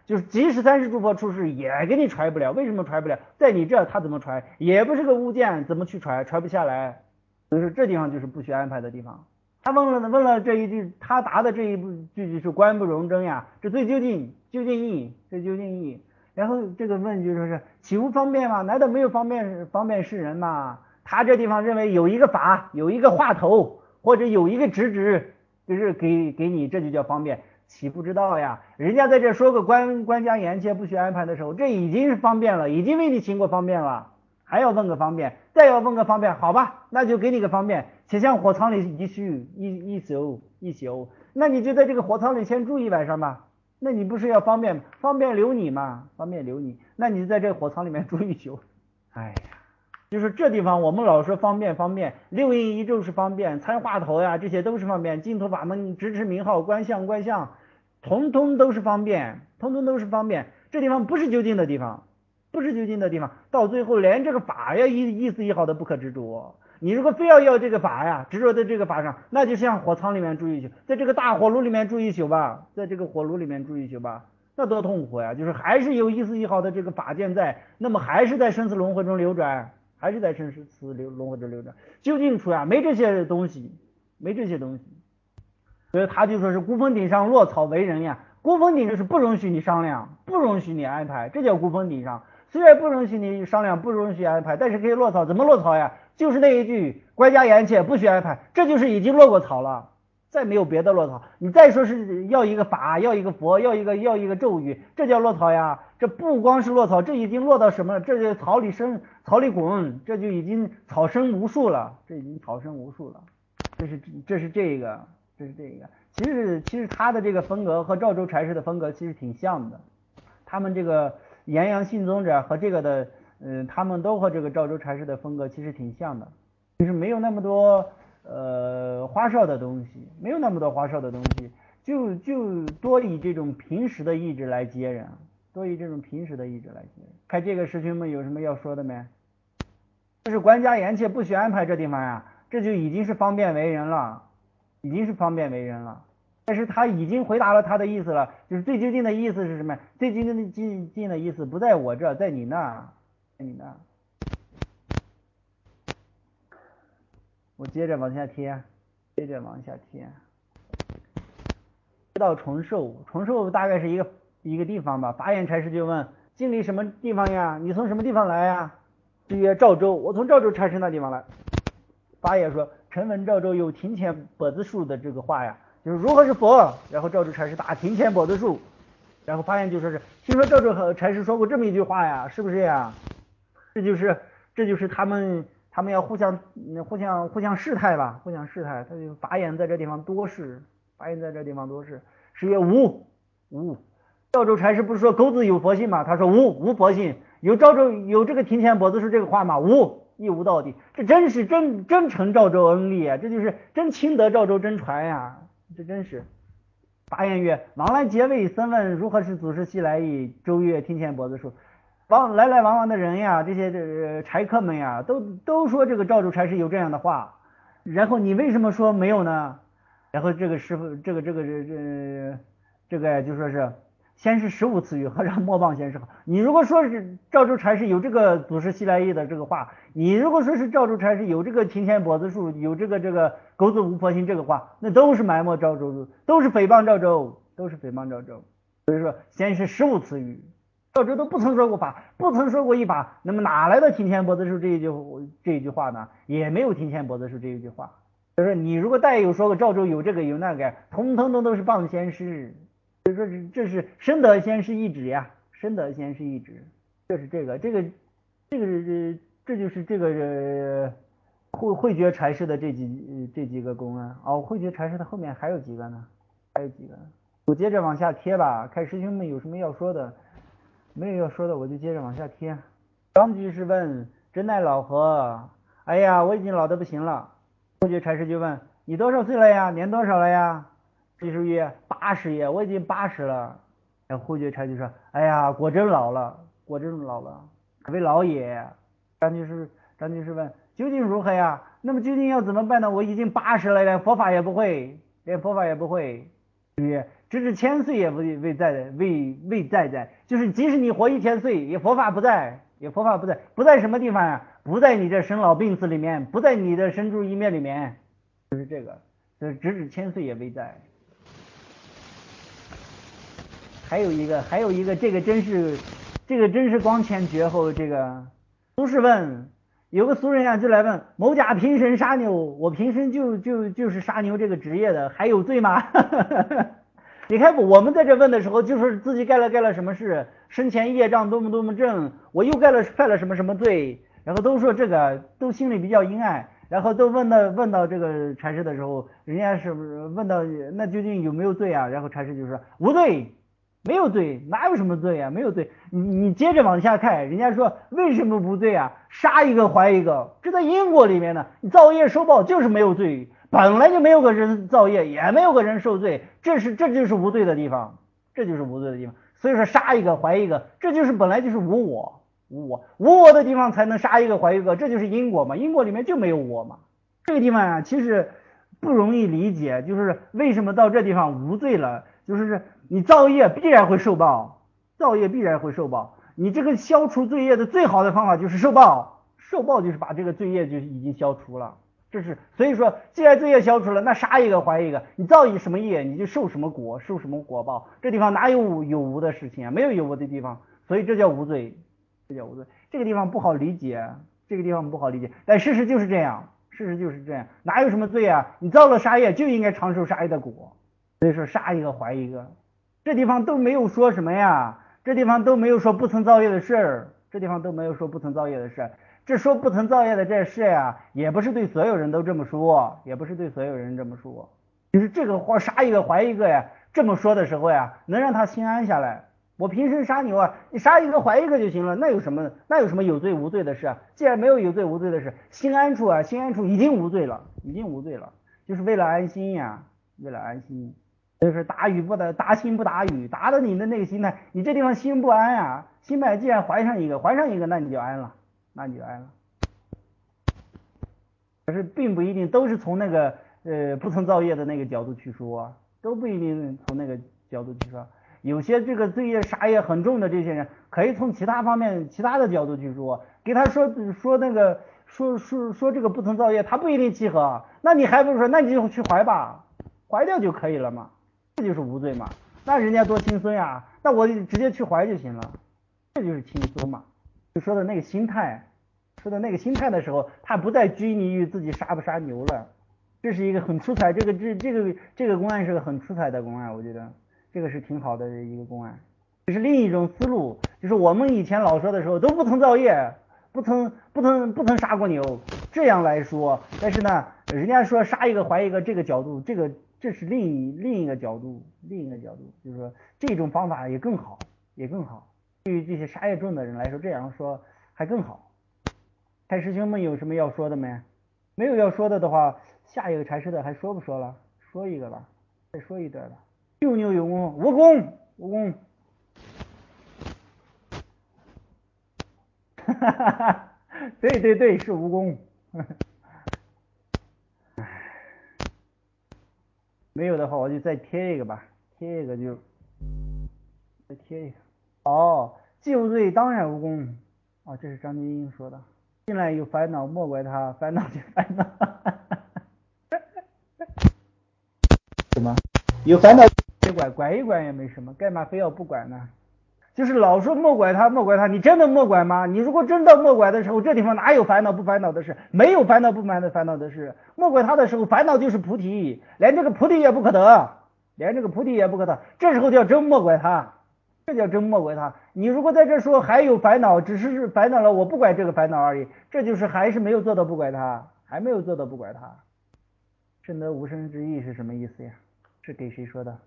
就是即使三世诸佛出世也给你传不了，为什么传不了？在你这他怎么传？也不是个物件，怎么去传？传不下来。所以说这地方就是不许安排的地方。他问了问了这一句，他答的这一句就是观不容争呀，这最究竟究竟义，这究竟义。然后这个问句说是岂无方便吗？难道没有方便方便世人吗？他这地方认为有一个法，有一个话头，或者有一个直指，就是给给你，这就叫方便。岂不知道呀？人家在这说个官官家严切不许安排的时候，这已经是方便了，已经为你行过方便了，还要问个方便，再要问个方便，好吧，那就给你个方便，且向火仓里一续一一宿一宿，那你就在这个火仓里先住一晚上吧。那你不是要方便方便留你吗？方便留你，那你就在这个火仓里面住一宿。哎呀，就是这地方我们老说方便方便，六印一咒是方便，参话头呀这些都是方便，净土法门直持名号观相观相，通通都是方便，通通都是方便。这地方不是究竟的地方，不是究竟的地方，到最后连这个法呀意意思一好都不可执着。你如果非要要这个法呀，执着在这个法上，那就像火仓里面住一宿，在这个大火炉里面住一宿吧，在这个火炉里面住一宿吧，那多痛苦呀！就是还是有意思一好的这个法剑在，那么还是在生死轮回中流转，还是在生死流轮回中流转。究竟处呀，没这些东西，没这些东西，所以他就说是孤峰顶上落草为人呀，孤峰顶就是不容许你商量，不容许你安排，这叫孤峰顶上。虽然不容许你商量，不容许安排，但是可以落草。怎么落草呀？就是那一句官家严切不许安排，这就是已经落过草了，再没有别的落草。你再说是要一个法，要一个佛，要一个要一个咒语，这叫落草呀。这不光是落草，这已经落到什么了？这就草里生草里滚，这就已经草生无数了，这已经草生无数了。这是这是这个这是这个。其实其实他的这个风格和赵州禅师的风格其实挺像的，他们这个岩阳信宗者和这个的，嗯，他们都和这个赵州禅师的风格其实挺像的，就是没有那么多呃花哨的东西，没有那么多花哨的东西，就就多以这种平时的意志来接人，多以这种平时的意志来接人。看这个师兄们有什么要说的没？这是官家严切不许安排这地方呀，这就已经是方便为人了，已经是方便为人了。但是他已经回答了他的意思了，就是最究竟的意思是什么？最究竟的近近的意思不在我这，在你那，在你那。我接着往下贴，接着往下贴。到重寿，重寿大概是一个一个地方吧。法眼禅师就问：经历什么地方呀？你从什么地方来呀？就曰赵州，我从赵州禅师那地方来。法眼说：臣闻赵州有庭前柏子树的这个话呀。就是如何是佛，然后赵州禅师打庭前柏子树，然后发现就说是听说赵州禅师说过这么一句话呀，是不是呀？这就是这就是他们他们要互相互相互相试探吧，互相试探。他就法眼在这地方多事，法眼在这地方多事，是曰无无。赵州禅师不是说狗子有佛性吗？他说无无佛性，有赵州有这个庭前柏子树这个话吗？无，一无到底。这真是真真承赵州恩力啊，这就是真亲得赵州真传呀。这真是。法眼曰：往来皆谓僧问如何是祖师西来意？周曰：庭前柏子树。往来来往往的人呀，这些这柴客们呀，都都说这个赵州禅师有这样的话，然后你为什么说没有呢？然后这个师傅，这个这个这这这个就说是先是十五次语，和尚莫忘先是好。你如果说是赵州禅师有这个祖师西来意的这个话，你如果说是赵州禅师有这个庭前柏子树，有这个这个狗子无佛心这个话，那都是埋没赵州，都是诽谤赵州，都是诽谤赵州。所以说，先是十五次语，赵州都不曾说过法，不曾说过一法，那么哪来的庭前柏子树这一句这一句话呢？也没有庭前柏子树这一句话。就是你如果带有说个赵州有这个有那个，通通通都是谤先师。所以说是这是深得先师一指呀，深得先师一指，这是这个这个这个这就是这个慧慧觉禅师的这几这几个公案。哦，慧觉禅师的后面还有几个呢？还有几个？我接着往下贴吧，看师兄们有什么要说的，没有要说的我就接着往下贴。张居士问：真乃老何？哎呀，我已经老得不行了。慧觉禅师就问：你多少岁了呀？年多少了呀？居士曰：八十也，我已经八十了。然后慧觉禅就说：哎呀，果真老了，果真老了，可谓老也。张居士张居士问：究竟如何呀？那么究竟要怎么办呢？我已经八十了，连佛法也不会，连佛法也不会。 对，直至千岁也未未在未未在在，就是即使你活一千岁，也佛法不在，也佛法不在，不在什么地方呀？不在你这生老病死里面，不在你的生住意灭里面，就是这个，就是直至千岁也未在。还有一个，还有一个，这个真是，这个真是光前绝后。这个苏轼问，有个俗人呀就来问，某甲平生杀牛，我平生就就就是杀牛这个职业的，还有罪吗？你看我们在这问的时候，就是自己干了干了什么事，生前业障多么多么重，我又干了犯了什么什么罪，然后都说这个，都心里比较阴暗，然后都问到问到这个禅师的时候，人家是不是问到那究竟有没有罪啊？然后禅师就说无罪。没有罪，哪有什么罪啊？没有罪。你你接着往下看，人家说为什么不罪啊？杀一个还一个，这在因果里面呢。你造业受报就是没有罪，本来就没有个人造业，也没有个人受罪，这是这就是无罪的地方，这就是无罪的地方。所以说杀一个还一个，这就是本来就是无我，无我无我的地方才能杀一个还一个，这就是因果嘛。因果里面就没有我嘛。这个地方啊，其实不容易理解，就是为什么到这地方无罪了，就是你造业必然会受报，造业必然会受报。你这个消除罪业的最好的方法就是受报，受报就是把这个罪业就已经消除了。这是所以说，既然罪业消除了，那杀一个还一个，你造一什么业，你就受什么果，受什么果报。这地方哪有有无的事情啊？没有有无的地方，所以这叫无罪，这叫无罪。这个地方不好理解，这个地方不好理解，但事实就是这样，事实就是这样，哪有什么罪啊？你造了杀业就应该承受杀业的果，所以说杀一个还一个。这地方都没有说什么呀，这地方都没有说不曾造业的事儿，这地方都没有说不曾造业的事儿。这说不曾造业的这事呀，也不是对所有人都这么说，也不是对所有人这么说。就是这个话杀一个还一个呀，这么说的时候呀，能让他心安下来。我平时杀牛啊，你杀一个还一个就行了，那有什么那有什么有罪无罪的事啊？既然没有有罪无罪的事，心安处啊，心安处已经无罪了，已经无罪了，就是为了安心呀，为了安心。就是打雨不打打心不打雨，打的你的那个心态，你这地方心不安呀，心脉既然怀上一个，怀上一个，那你就安了，那你就安了。可是并不一定都是从那个呃不曾造业的那个角度去说，都不一定从那个角度去说。有些这个罪业杀业很重的这些人，可以从其他方面、其他的角度去说，给他说说那个说说说这个不曾造业，他不一定契合，那你还不如说，那你就去怀吧，怀掉就可以了嘛。这就是无罪嘛，那人家多轻松呀，那我直接去怀就行了，这就是轻松嘛。就说的那个心态，说的那个心态的时候，他不再拘泥于自己杀不杀牛了。这是一个很出彩，这个这这个这个公案是个很出彩的公案，我觉得这个是挺好的一个公案。这是另一种思路，就是我们以前老说的时候都不曾造业，不曾不曾不曾杀过牛，这样来说，但是呢，人家说杀一个还一个，这个角度，这个。这是另一另一个角度，另一个角度，就是说这种方法也更好，也更好。对于这些杀业重的人来说，这样说还更好。太师兄们有什么要说的没？没有要说的的话，下一个禅师的还说不说了？说一个吧，再说一段吧。救牛有功，无功，无功。哈哈哈哈，对对对，是无功。没有的话，我就再贴一个吧，贴一个就再贴一个。哦，既无罪，当然无功。哦，这是张金英说的。进来有烦恼，莫怪他，烦恼就烦恼。什么？有烦恼别管，管一管也没什么，干嘛非要不管呢？就是老说莫拐他，莫拐他，你真的莫拐吗？你如果真的莫拐的时候，这地方哪有烦恼不烦恼的事？没有烦恼不烦的烦恼的事。莫拐他的时候，烦恼就是菩提，连这个菩提也不可得，连这个菩提也不可得。这时候叫真莫拐他，这叫真莫拐他。你如果在这说还有烦恼，只是烦恼了，我不拐这个烦恼而已，这就是还是没有做到不拐他，还没有做到不拐他。深得无生之意是什么意思呀？是给谁说的？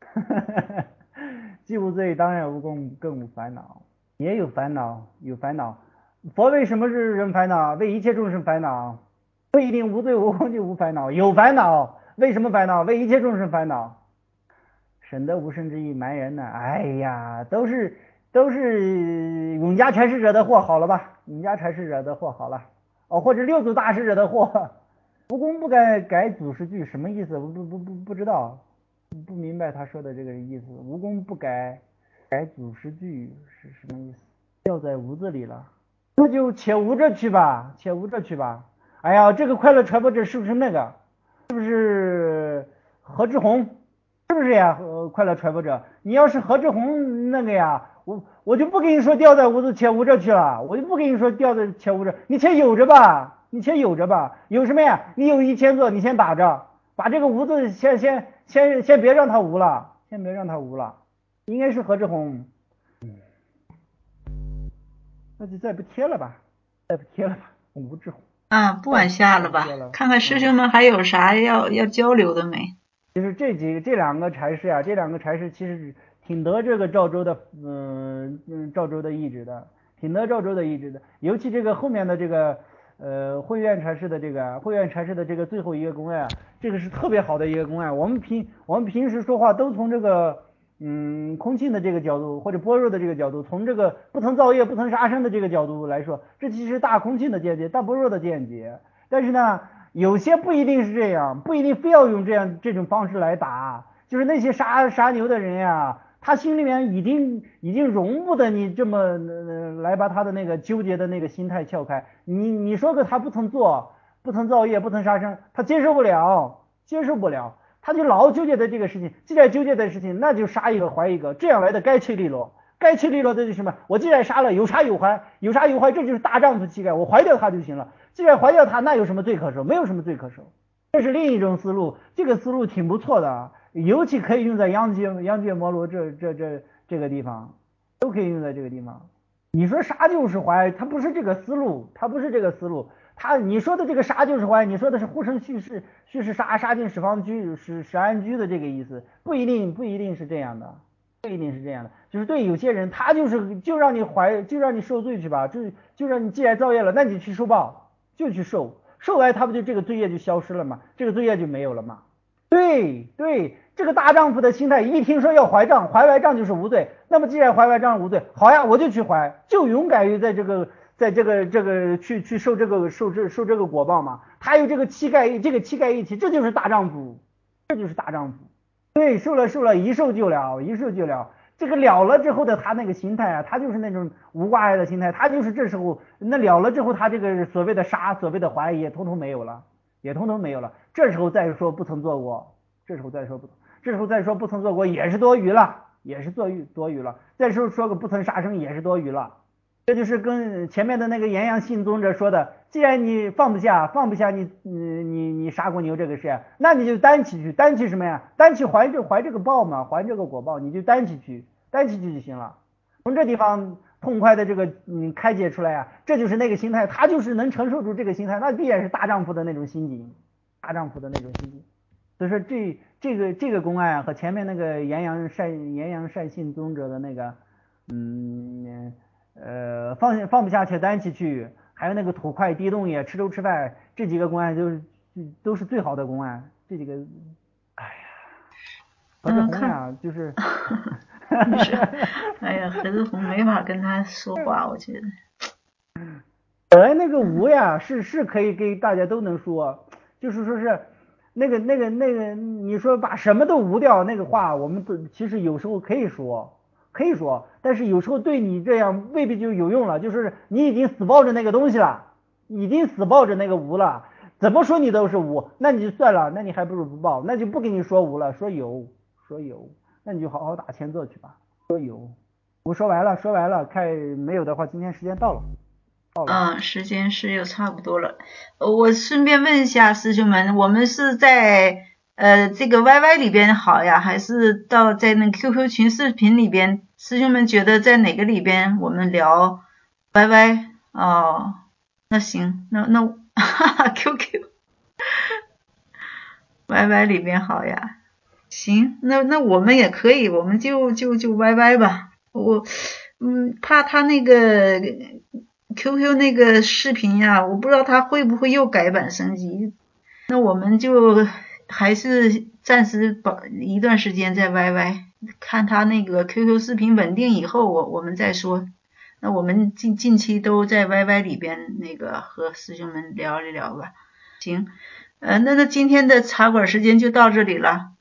既无罪，当然无功，更无烦恼。也有烦恼，有烦恼。佛为什么是人烦恼？为一切众生烦恼。不一定无罪无功就无烦恼，有烦恼。为什么烦恼？为一切众生烦恼。省得无生之意瞒人呢？哎呀，都是都是永嘉禅师惹的祸，好了吧？永嘉禅师惹的祸，好了。哦，或者六祖大师惹的祸。无功不改改祖师句，什么意思？不不不不不知道。 不明白他说的这个意思。无功不改，改祖师句是什么意思？掉在屋子里了，那就且无着去吧，且无着去吧。哎呀，这个快乐传播者是不是那个？是不是何志宏？是不是呀？呃，快乐传播者，你要是何志宏那个呀，我我就不跟你说掉在屋子且无着去了，我就不跟你说掉在且无着，你且有着吧，你且有着吧。有什么呀？你有一千座，你先打着，把这个无字先先先先别让他无了，先别让他无了。应该是何志宏，嗯，那就再不贴了吧，再不贴了吧，吴志宏。 啊，不往下了吧，看看师兄们还有啥要、嗯、要交流的没？ 其实这几个这两个差事啊，这两个差事其实挺得这个赵州的，嗯嗯，赵州的意志的，挺得赵州的意志的。尤其这个后面的这个呃慧苑差事的这个慧苑差事的这个最后一个公案，这个是特别好的一个公案。我们平我们平时说话都从这个嗯空性的这个角度或者般若的这个角度，从这个不曾造业不曾杀生的这个角度来说，这其实大空性的见解，大般若的见解。但是呢，有些不一定是这样，不一定非要用这样这种方式来打，就是那些杀杀牛的人呀，他心里面已经已经容不得你这么、呃、来把他的那个纠结的那个心态撬开。你你说个他不曾做，不曾造业，不曾杀生，他接受不了，接受不了，他就老纠结的这个事情，既然纠结的事情，那就杀一个怀一个，这样来的该去利落。该去利落的就是什么？我既然杀了，有杀有还，有杀有还，这就是大丈夫气概，我怀掉他就行了。既然怀掉他，那有什么罪可受？没有什么罪可受。这是另一种思路，这个思路挺不错的，尤其可以用在央界央界摩罗这这这这个地方，都可以用在这个地方。你说杀就是怀，它不是这个思路，它不是这个思路。他你说的这个杀就是怀，你说的是护生叙事叙事杀杀进十方居十十安居的这个意思，不一定不一定是这样的。不一定是这样的，就是对有些人，他就是就让你怀，就让你受罪去吧，就就让你既然造业了，那你去受报，就去受，受来他不就这个罪业就消失了吗？这个罪业就没有了吗？对对，这个大丈夫的心态，一听说要怀账，怀完账就是无罪，那么既然怀完账无罪，好呀，我就去怀，就勇敢于在这个在这个这个去去受这个受这受这个果报嘛。他有这个气概，这个气概一起，这就是大丈夫，这就是大丈夫。对，受了受了，一受就了，一受就了。这个了了之后的他那个心态啊，他就是那种无挂碍的心态，他就是这时候那了了之后，他这个所谓的杀，所谓的怀也通通没有了，也通通没有了。这时候再说不曾做过，这时候再说不，这时候再说不曾做过也是多余了，也是多余多余了。再说说个不曾杀生也是多余了。这就是跟前面的那个炎阳信宗者说的，既然你放不下，放不下你你你你杀过牛这个事，那你就担起去，担起什么呀？担起还这还这个报嘛，还这个果报，你就担起去，担起去就行了。从这地方痛快的这个嗯开解出来啊，这就是那个心态，他就是能承受住这个心态，那必然是大丈夫的那种心境，大丈夫的那种心境。所以说这这个这个公案和前面那个炎阳善炎阳善信宗者的那个嗯。呃，放放不下且担起去，还有那个土块地洞也吃粥吃饭，这几个公案都是都是最好的公案。这几个，哎呀，何志宏呀，就是， 是，哎呀，何志宏没法跟他说话，我觉得。 本来那个无呀，是是可以给大家都能说，就是说是那个那个那个，你说把什么都无掉那个话，我们都其实有时候可以说。可以说，但是有时候对你这样未必就有用了，就是你已经死抱着那个东西了，已经死抱着那个无了，怎么说你都是无，那你就算了，那你还不如不抱，那就不跟你说无了，说有，说有，那你就好好打前座去吧，说有，我说完了，说完了，看没有的话，今天时间到了，到了， 嗯，时间是又差不多了，我顺便问一下师兄们，我们是在呃，这个 Y Y 里边好呀，还是到在那 Q Q 群视频里边？师兄们觉得在哪个里边我们聊 Y Y？ 哦，那行，那那哈哈 Q Q Y Y 里边好呀。行，那那我们也可以，我们就就就 Y Y 吧。我嗯，怕他那个 Q Q 那个视频呀，我不知道他会不会又改版升级。那我们就还是暂时保一段时间在 Y Y， 看他那个 Q Q 视频稳定以后，我我们再说。那我们近近期都在 Y Y 里边那个和师兄们聊一聊吧。行，呃，那那今天的茶馆时间就到这里了。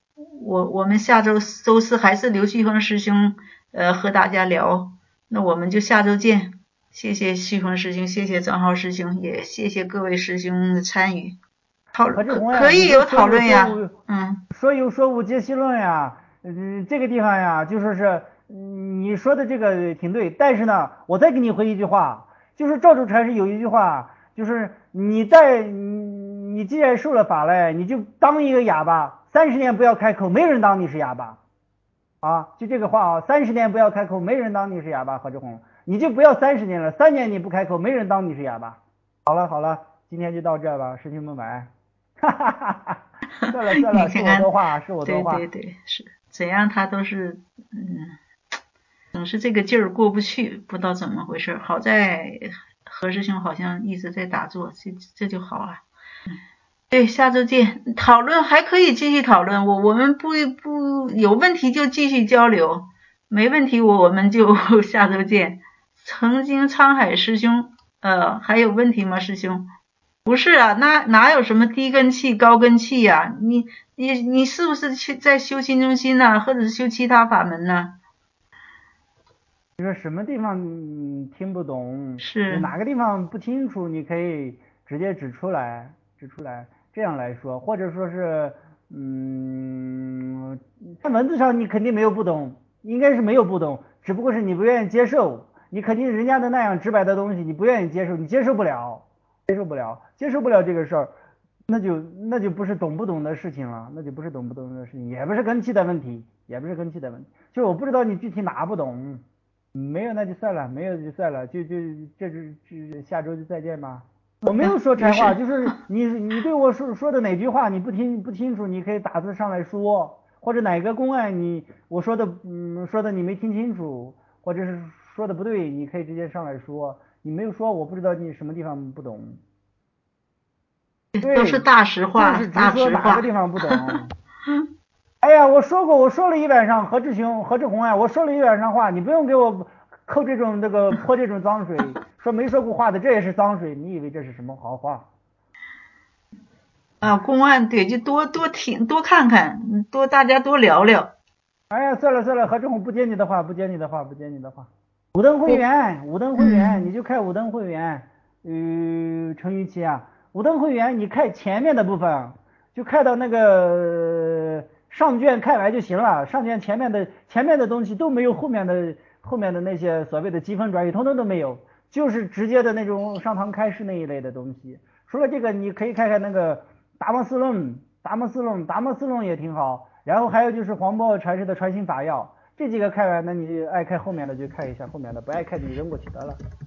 我我们下周周四还是刘旭峰师兄呃和大家聊，那我们就下周见。谢谢旭峰师兄，谢谢张浩师兄，也谢谢各位师兄的参与。讨可可以有讨论呀，嗯， 说有说无皆其论呀，嗯，这个地方呀，就说是你说的这个挺对，但是呢，我再给你回一句话，就是赵州禅师有一句话，就是你在你你既然受了法了，你就当一个哑巴，三十年不要开口，没人当你是哑巴，啊，就这个话啊，三十年不要开口，没人当你是哑巴，何志红，你就不要三十年了，三年你不开口，没人当你是哑巴。好了好了，今天就到这吧，师兄们晚安。哈哈哈哈，算了算了，是我多话，是我多话。 对对对，是怎样他都是，嗯，总是这个劲儿过不去，不知道怎么回事。好在何师兄好像一直在打坐，这这就好了。对，下周见。讨论还可以继续讨论，我我们不不有问题就继续交流，没问题我我们就下周见。曾经沧海师兄，呃，还有问题吗，师兄？不是啊，那哪有什么低根气高根气呀、啊？你你你是不是去在修心中心呢、啊，或者是修其他法门呢？ 你说什么地方你听不懂？ 是哪个地方不清楚？你可以直接指出来，指出来，这样来说，或者说是，嗯，在文字上你肯定没有不懂，应该是没有不懂，只不过是你不愿意接受，你肯定人家的那样直白的东西你不愿意接受，你接受不了。接受不了，接受不了这个事儿，那就那就不是懂不懂的事情了，那就不是懂不懂的事情，也不是根气的问题，也不是根气的问题，就是我不知道你具体哪不懂，没有那就算了，没有就算了，就就这这这下周就再见吧。我没有说柴话，就是你你对我说说的哪句话你不听不清楚，你可以打字上来说，或者哪个公案你我说的嗯说的你没听清楚，或者是说的不对，你可以直接上来说。你没有说，我不知道你什么地方不懂。对， 都是大实话， 就是直说哪个地方不懂。哎呀，我说过，我说了一晚上，何志雄、何志红啊，我说了一晚上话，你不用给我扣这种这个泼这种脏水，说没说过话的，这也是脏水，你以为这是什么好话？ 啊，公案对，就多多听，多看看，多大家多聊聊。 哎呀，算了算了，何志红不接你的话，不接你的话，不接你的话。五灯会员，五灯会员，嗯、你就开五灯会员。呃，程玉琪啊，五灯会员你开前面的部分，就开到那个、呃、上卷开完就行了，上卷前面的前面的东西都没有后面的后面的那些所谓的积分转移，通通都没有，就是直接的那种上堂开示那一类的东西。除了这个，你可以看看那个达摩思论，达摩思论，达摩思论也挺好。然后还有就是黄檗禅师的传心法要，这几个看完，那你爱看后面的就看一下后面的，不爱看你扔过去得了。